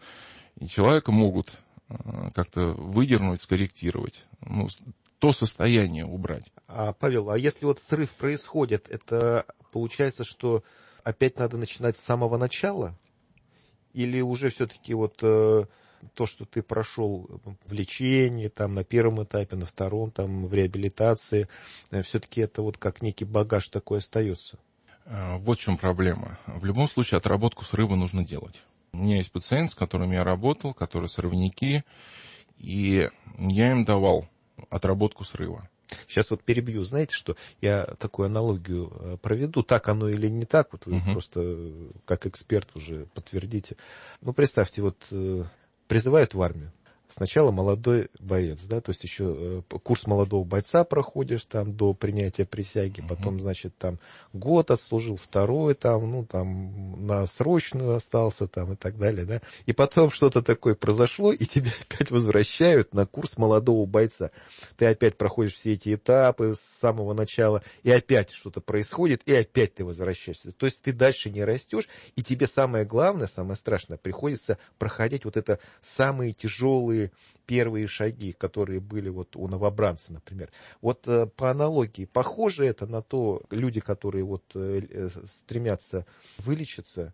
Speaker 6: И человека могут как-то выдернуть, скорректировать. Ну, то состояние убрать.
Speaker 4: А, Павел, а если вот срыв происходит, это получается, что опять надо начинать с самого начала? Или уже все-таки вот э, то, что ты прошел в лечении, там, на первом этапе, на втором, там, в реабилитации, э, все-таки это вот как некий багаж такой остается?
Speaker 6: Вот в чем проблема. В любом случае отработку срыва нужно делать. У меня есть пациент, с которым я работал, которые срывники, и я им давал отработку срыва.
Speaker 4: Сейчас вот перебью, знаете, что я такую аналогию проведу, так оно или не так, вот вы uh-huh. просто как эксперт уже подтвердите. Ну, представьте, вот призывают в армию. Сначала молодой боец, да, то есть еще курс молодого бойца проходишь там до принятия присяги, uh-huh. потом, значит, там год отслужил, второй там, ну, там на срочную остался там и так далее, да. И потом что-то такое произошло, и тебя опять возвращают на курс молодого бойца. Ты опять проходишь все эти этапы с самого начала, и опять что-то происходит, и опять ты возвращаешься. То есть ты дальше не растешь, и тебе самое главное, самое страшное, приходится проходить вот это самые тяжелые первые шаги, которые были вот у новобранца, например. Вот э, по аналогии, похоже это на то, люди, которые вот э, стремятся вылечиться,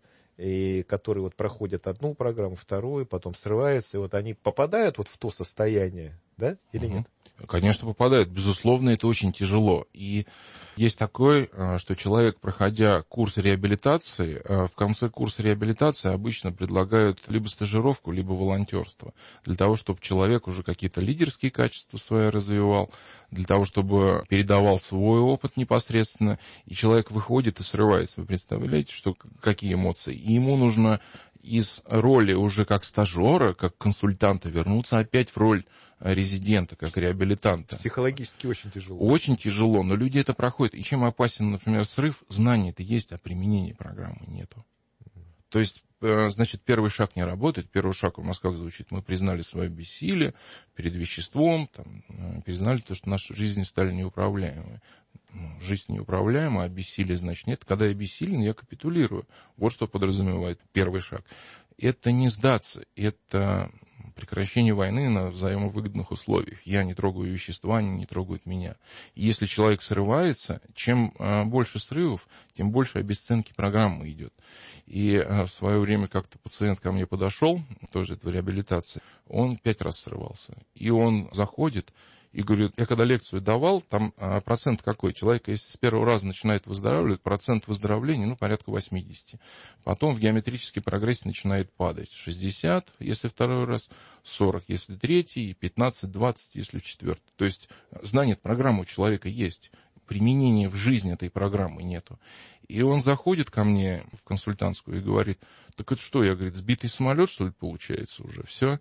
Speaker 4: и которые вот проходят одну программу, вторую, потом срываются, и вот они попадают вот в то состояние, да, или угу. нет?
Speaker 6: Конечно, попадают. Безусловно, это очень тяжело. И есть такое, что человек, проходя курс реабилитации, в конце курса реабилитации обычно предлагают либо стажировку, либо волонтерство. Для того, чтобы человек уже какие-то лидерские качества свои развивал, для того, чтобы передавал свой опыт непосредственно. И человек выходит и срывается. Вы представляете, что, какие эмоции? И ему нужно из роли уже как стажера, как консультанта вернуться опять в роль резидента, как реабилитанта.
Speaker 4: Психологически очень тяжело.
Speaker 6: Очень тяжело, но люди это проходят. И чем опасен, например, срыв? Знание-то есть, а применения программы нету. То есть, значит, первый шаг не работает. Первый шаг у нас как звучит? Мы признали свое бессилие перед веществом, там, признали то, что наши жизни стали неуправляемыми. Жизнь неуправляема, а бессилие, значит, нет. Когда я бессилен, я капитулирую. Вот что подразумевает первый шаг. Это не сдаться, это прекращение войны на взаимовыгодных условиях. Я не трогаю вещества, они не трогают меня. И если человек срывается, чем больше срывов, тем больше обесценки программы идет. И в свое время как-то пациент ко мне подошел, тоже это в реабилитации, он пять раз срывался. И он заходит и говорит, я когда лекцию давал, там а, процент какой? Человек, если с первого раза начинает выздоравливать, процент выздоровления, ну, порядка восемьдесят. Потом в геометрической прогрессии начинает падать. шестьдесят, если второй раз, сорок, если третий, пятнадцать-двадцать, если в четвертый. То есть знание программы у человека есть. Применения в жизни этой программы нету. И он заходит ко мне в консультантскую и говорит, так это что, я, говорит, сбитый самолет, что ли, получается уже? Все.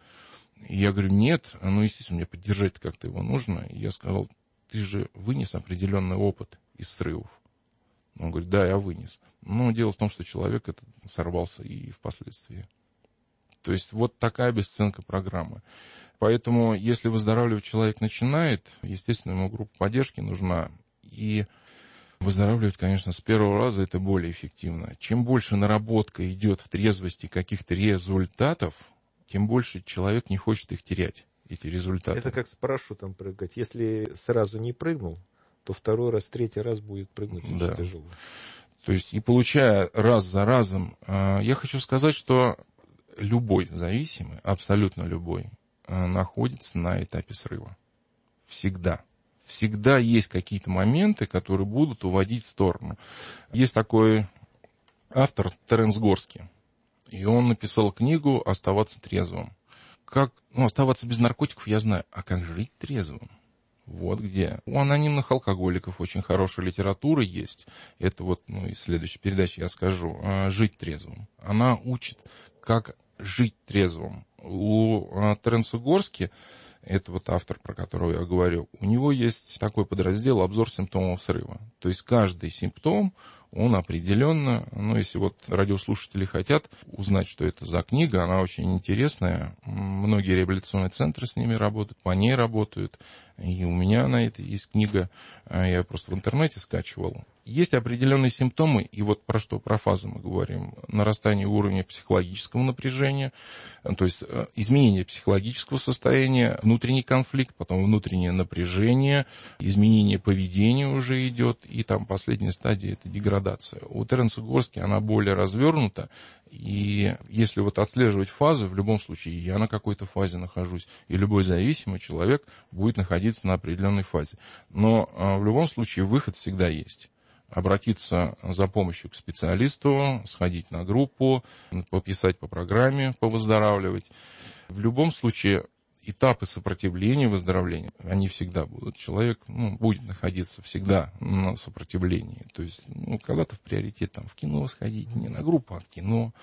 Speaker 6: Я говорю, нет, ну, естественно, мне поддержать как-то его нужно. И я сказал, ты же вынес определенный опыт из срывов. Он говорит, да, я вынес. Но дело в том, что человек этот сорвался и впоследствии. То есть вот такая бесценка программы. Поэтому, если выздоравливать человек начинает, естественно, ему группа поддержки нужна. И выздоравливать, конечно, с первого раза это более эффективно. Чем больше наработка идет в трезвости каких-то результатов, тем больше человек не хочет их терять, эти результаты.
Speaker 4: Это как с парашютом прыгать. Если сразу не прыгнул, то второй раз, третий раз будет прыгнуть очень
Speaker 6: да.
Speaker 4: тяжело.
Speaker 6: То есть, и получая раз за разом, я хочу сказать, что любой зависимый, абсолютно любой, находится на этапе срыва. Всегда. Всегда есть какие-то моменты, которые будут уводить в сторону. Есть такой автор Теренс Горский, и он написал книгу «Оставаться трезвым». Как, ну, оставаться без наркотиков я знаю, а как жить трезвым? Вот где. У анонимных алкоголиков очень хорошая литература есть. Это вот, ну, из следующей передачи я скажу. «Жить трезвым». Она учит, как жить трезвым. У Теренса Горски, это вот автор, про которого я говорю, у него есть такой подраздел «Обзор симптомов срыва». То есть каждый симптом, он определенно, ну, если вот радиослушатели хотят узнать, что это за книга, она очень интересная. Многие реабилитационные центры с ними работают, по ней работают. И у меня на это есть книга, я просто в интернете скачивал. Есть определенные симптомы, и вот про что, про фазы мы говорим. Нарастание уровня психологического напряжения, то есть изменение психологического состояния, внутренний конфликт, потом внутреннее напряжение, изменение поведения уже идет, и там последняя стадия – это деградация. У Теренса Горски она более развернута, и если вот отслеживать фазы, в любом случае я на какой-то фазе нахожусь, и любой зависимый человек будет находиться на определенной фазе. Но в любом случае выход всегда есть. Обратиться за помощью к специалисту, сходить на группу, пописать по программе, повыздоравливать. В любом случае этапы сопротивления выздоровления, они всегда будут. Человек, ну, будет находиться всегда на сопротивлении. То есть, ну, когда-то в приоритет там, в кино сходить, не на группу, а в кино.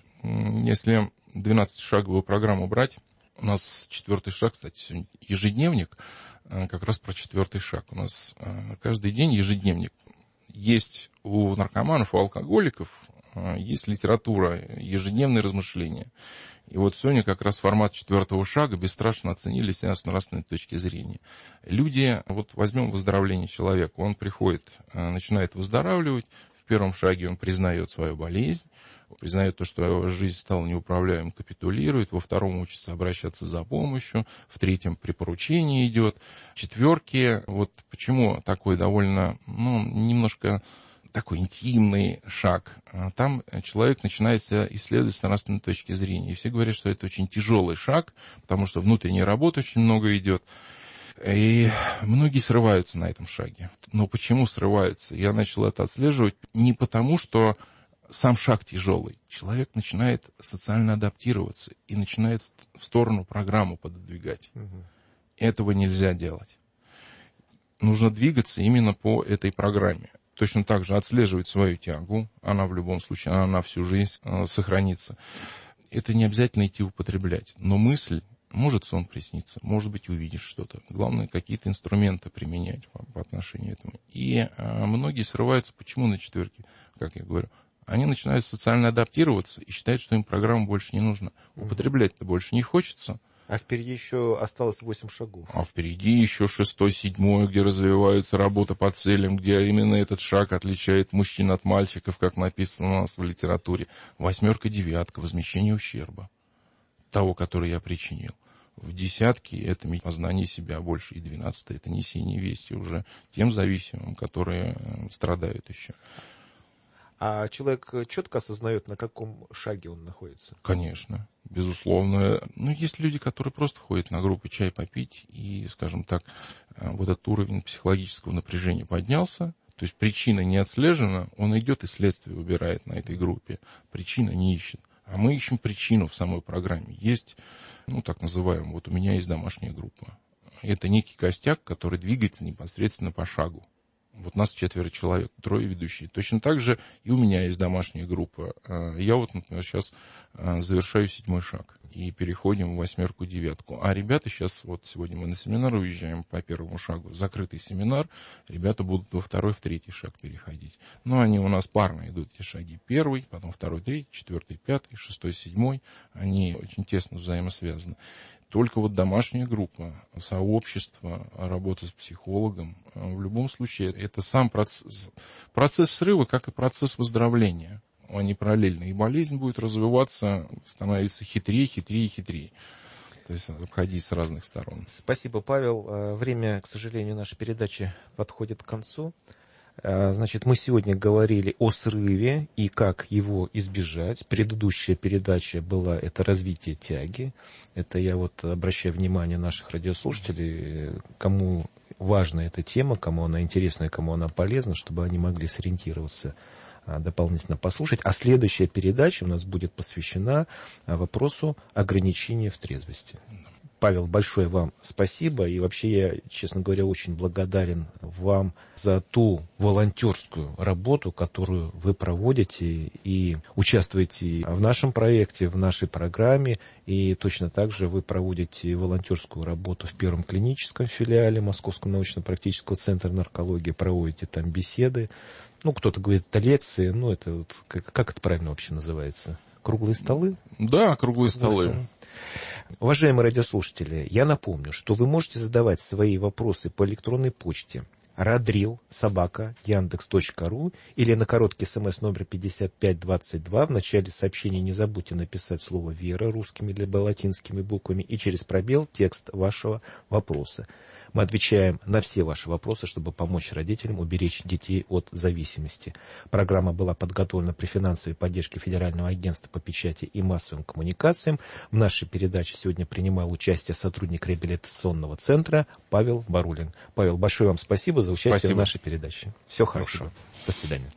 Speaker 6: Если двенадцатишаговую программу брать, у нас четвертый шаг, кстати, сегодня ежедневник, как раз про четвертый шаг. У нас каждый день ежедневник. Есть у наркоманов, у алкоголиков, есть литература, ежедневные размышления. И вот сегодня как раз формат четвертого шага бесстрашно оценили себя с нравственной точки зрения. Люди, вот возьмем выздоровление человека, он приходит, начинает выздоравливать, в первом шаге он признает свою болезнь, признает то, что его жизнь стала неуправляемой, капитулирует, во втором учится обращаться за помощью, в третьем припоручение идет, в четверке, вот почему такой довольно, ну, немножко такой интимный шаг. Там человек начинает себя исследовать с нравственной точки зрения. И все говорят, что это очень тяжелый шаг, потому что внутренней работы очень много идет. И многие срываются на этом шаге. Но почему срываются? Я начал это отслеживать не потому, что сам шаг тяжелый. Человек начинает социально адаптироваться и начинает в сторону программу пододвигать. Угу. Этого нельзя делать. Нужно двигаться именно по этой программе. Точно так же отслеживать свою тягу. Она в любом случае, она на всю жизнь э, сохранится. Это не обязательно идти употреблять. Но мысль, может сон присниться, может быть увидишь что-то. Главное, какие-то инструменты применять по, по отношению к этому. И э, многие срываются. Почему на четверке? Как я говорю, они начинают социально адаптироваться и считают, что им программа больше не нужна. Употреблять-то больше не хочется.
Speaker 4: А впереди еще осталось восемь шагов.
Speaker 6: А впереди еще шестой, седьмой, где развивается работа по целям, где именно этот шаг отличает мужчин от мальчиков, как написано у нас в литературе. Восьмерка, девятка, возмещение ущерба. Того, который я причинил. В десятке это познание себя больше. И двенадцатое это несение вести уже тем зависимым, которые страдают еще.
Speaker 4: А человек четко осознает, на каком шаге он находится?
Speaker 6: Конечно, безусловно. Ну, есть люди, которые просто ходят на группу чай попить, и, скажем так, вот этот уровень психологического напряжения поднялся, то есть причина не отслежена, он идет и следствие выбирает на этой группе. Причина не ищет. А мы ищем причину в самой программе. Есть, ну, так называемая, вот у меня есть домашняя группа. Это некий костяк, который двигается непосредственно по шагу. Вот нас четверо человек, трое ведущие. Точно так же и у меня есть домашняя группа. Я вот, например, сейчас завершаю седьмой шаг. и переходим в восьмерку, девятку. А ребята сейчас, вот сегодня мы на семинар уезжаем по первому шагу, закрытый семинар, ребята будут во второй, в третий шаг переходить. Но они у нас парно идут, эти шаги. Первый, потом второй, третий, четвертый, пятый, шестой, седьмой. Они очень тесно взаимосвязаны. Только вот домашняя группа, сообщество, работа с психологом, в любом случае, это сам процесс, процесс срыва, как и процесс выздоровления. Они параллельны. И болезнь будет развиваться, становиться хитрее, хитрее, хитрее. То есть обходить с разных сторон.
Speaker 4: Спасибо, Павел. Время, к сожалению, нашей передачи подходит к концу. Значит, мы сегодня говорили о срыве и как его избежать. Предыдущая передача была это развитие тяги. Это я вот обращаю внимание наших радиослушателей, кому важна эта тема, кому она интересна и кому она полезна, чтобы они могли сориентироваться, дополнительно послушать. А следующая передача у нас будет посвящена вопросу ограничения в трезвости. Павел, большое вам спасибо. И вообще я, честно говоря, очень благодарен вам за ту волонтерскую работу, которую вы проводите и участвуете в нашем проекте, в нашей программе. И точно так же вы проводите волонтерскую работу в первом клиническом филиале Московского научно-практического центра наркологии, проводите там беседы. Ну, кто-то говорит, это лекции, ну, это вот, как, как это правильно вообще называется? Круглые столы?
Speaker 6: Да, круглые, круглые столы. столы.
Speaker 4: Уважаемые радиослушатели, я напомню, что вы можете задавать свои вопросы по электронной почте радрил собака яндекс точка ру или на короткий смс номер пятьдесят пять двадцать два. В начале сообщения не забудьте написать слово «Вера» русскими либо латинскими буквами и через пробел текст вашего вопроса. Мы отвечаем на все ваши вопросы, чтобы помочь родителям уберечь детей от зависимости. Программа была подготовлена при финансовой поддержке Федерального агентства по печати и массовым коммуникациям. В нашей передаче сегодня принимал участие сотрудник реабилитационного центра Павел Барулин. Павел, большое вам спасибо за участие спасибо. в нашей передаче. Всего хорошего. До свидания.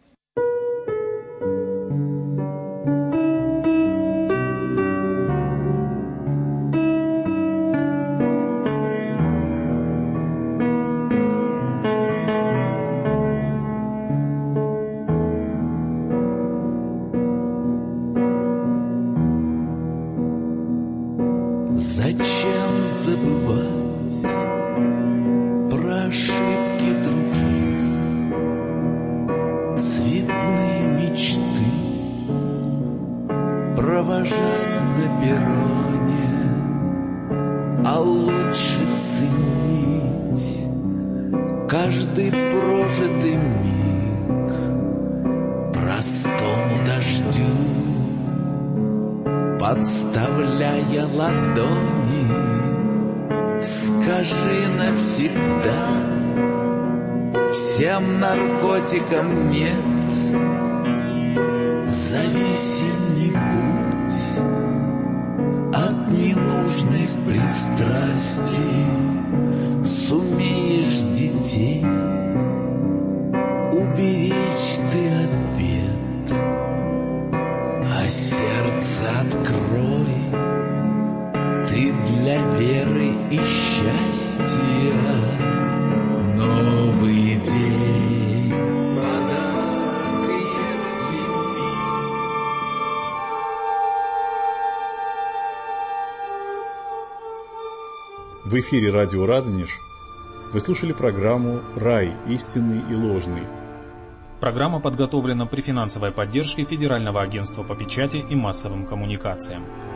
Speaker 7: Зачем забывать про ошибки других, цветные мечты провожать на перроне, а лучше ценить каждый прожитый миг простому дождю, подставляя ладони. Скажи навсегда всем наркотикам нет, зависим не будь от ненужных пристрастий. Сумеешь детей уберечь ты от бед, а сердце открой ты для веры и счастья. Новый день, подарок, если
Speaker 3: В эфире радио «Радонеж» вы слушали программу «Рай. Истинный и ложный».
Speaker 2: Программа подготовлена при финансовой поддержке Федерального агентства по печати и массовым коммуникациям.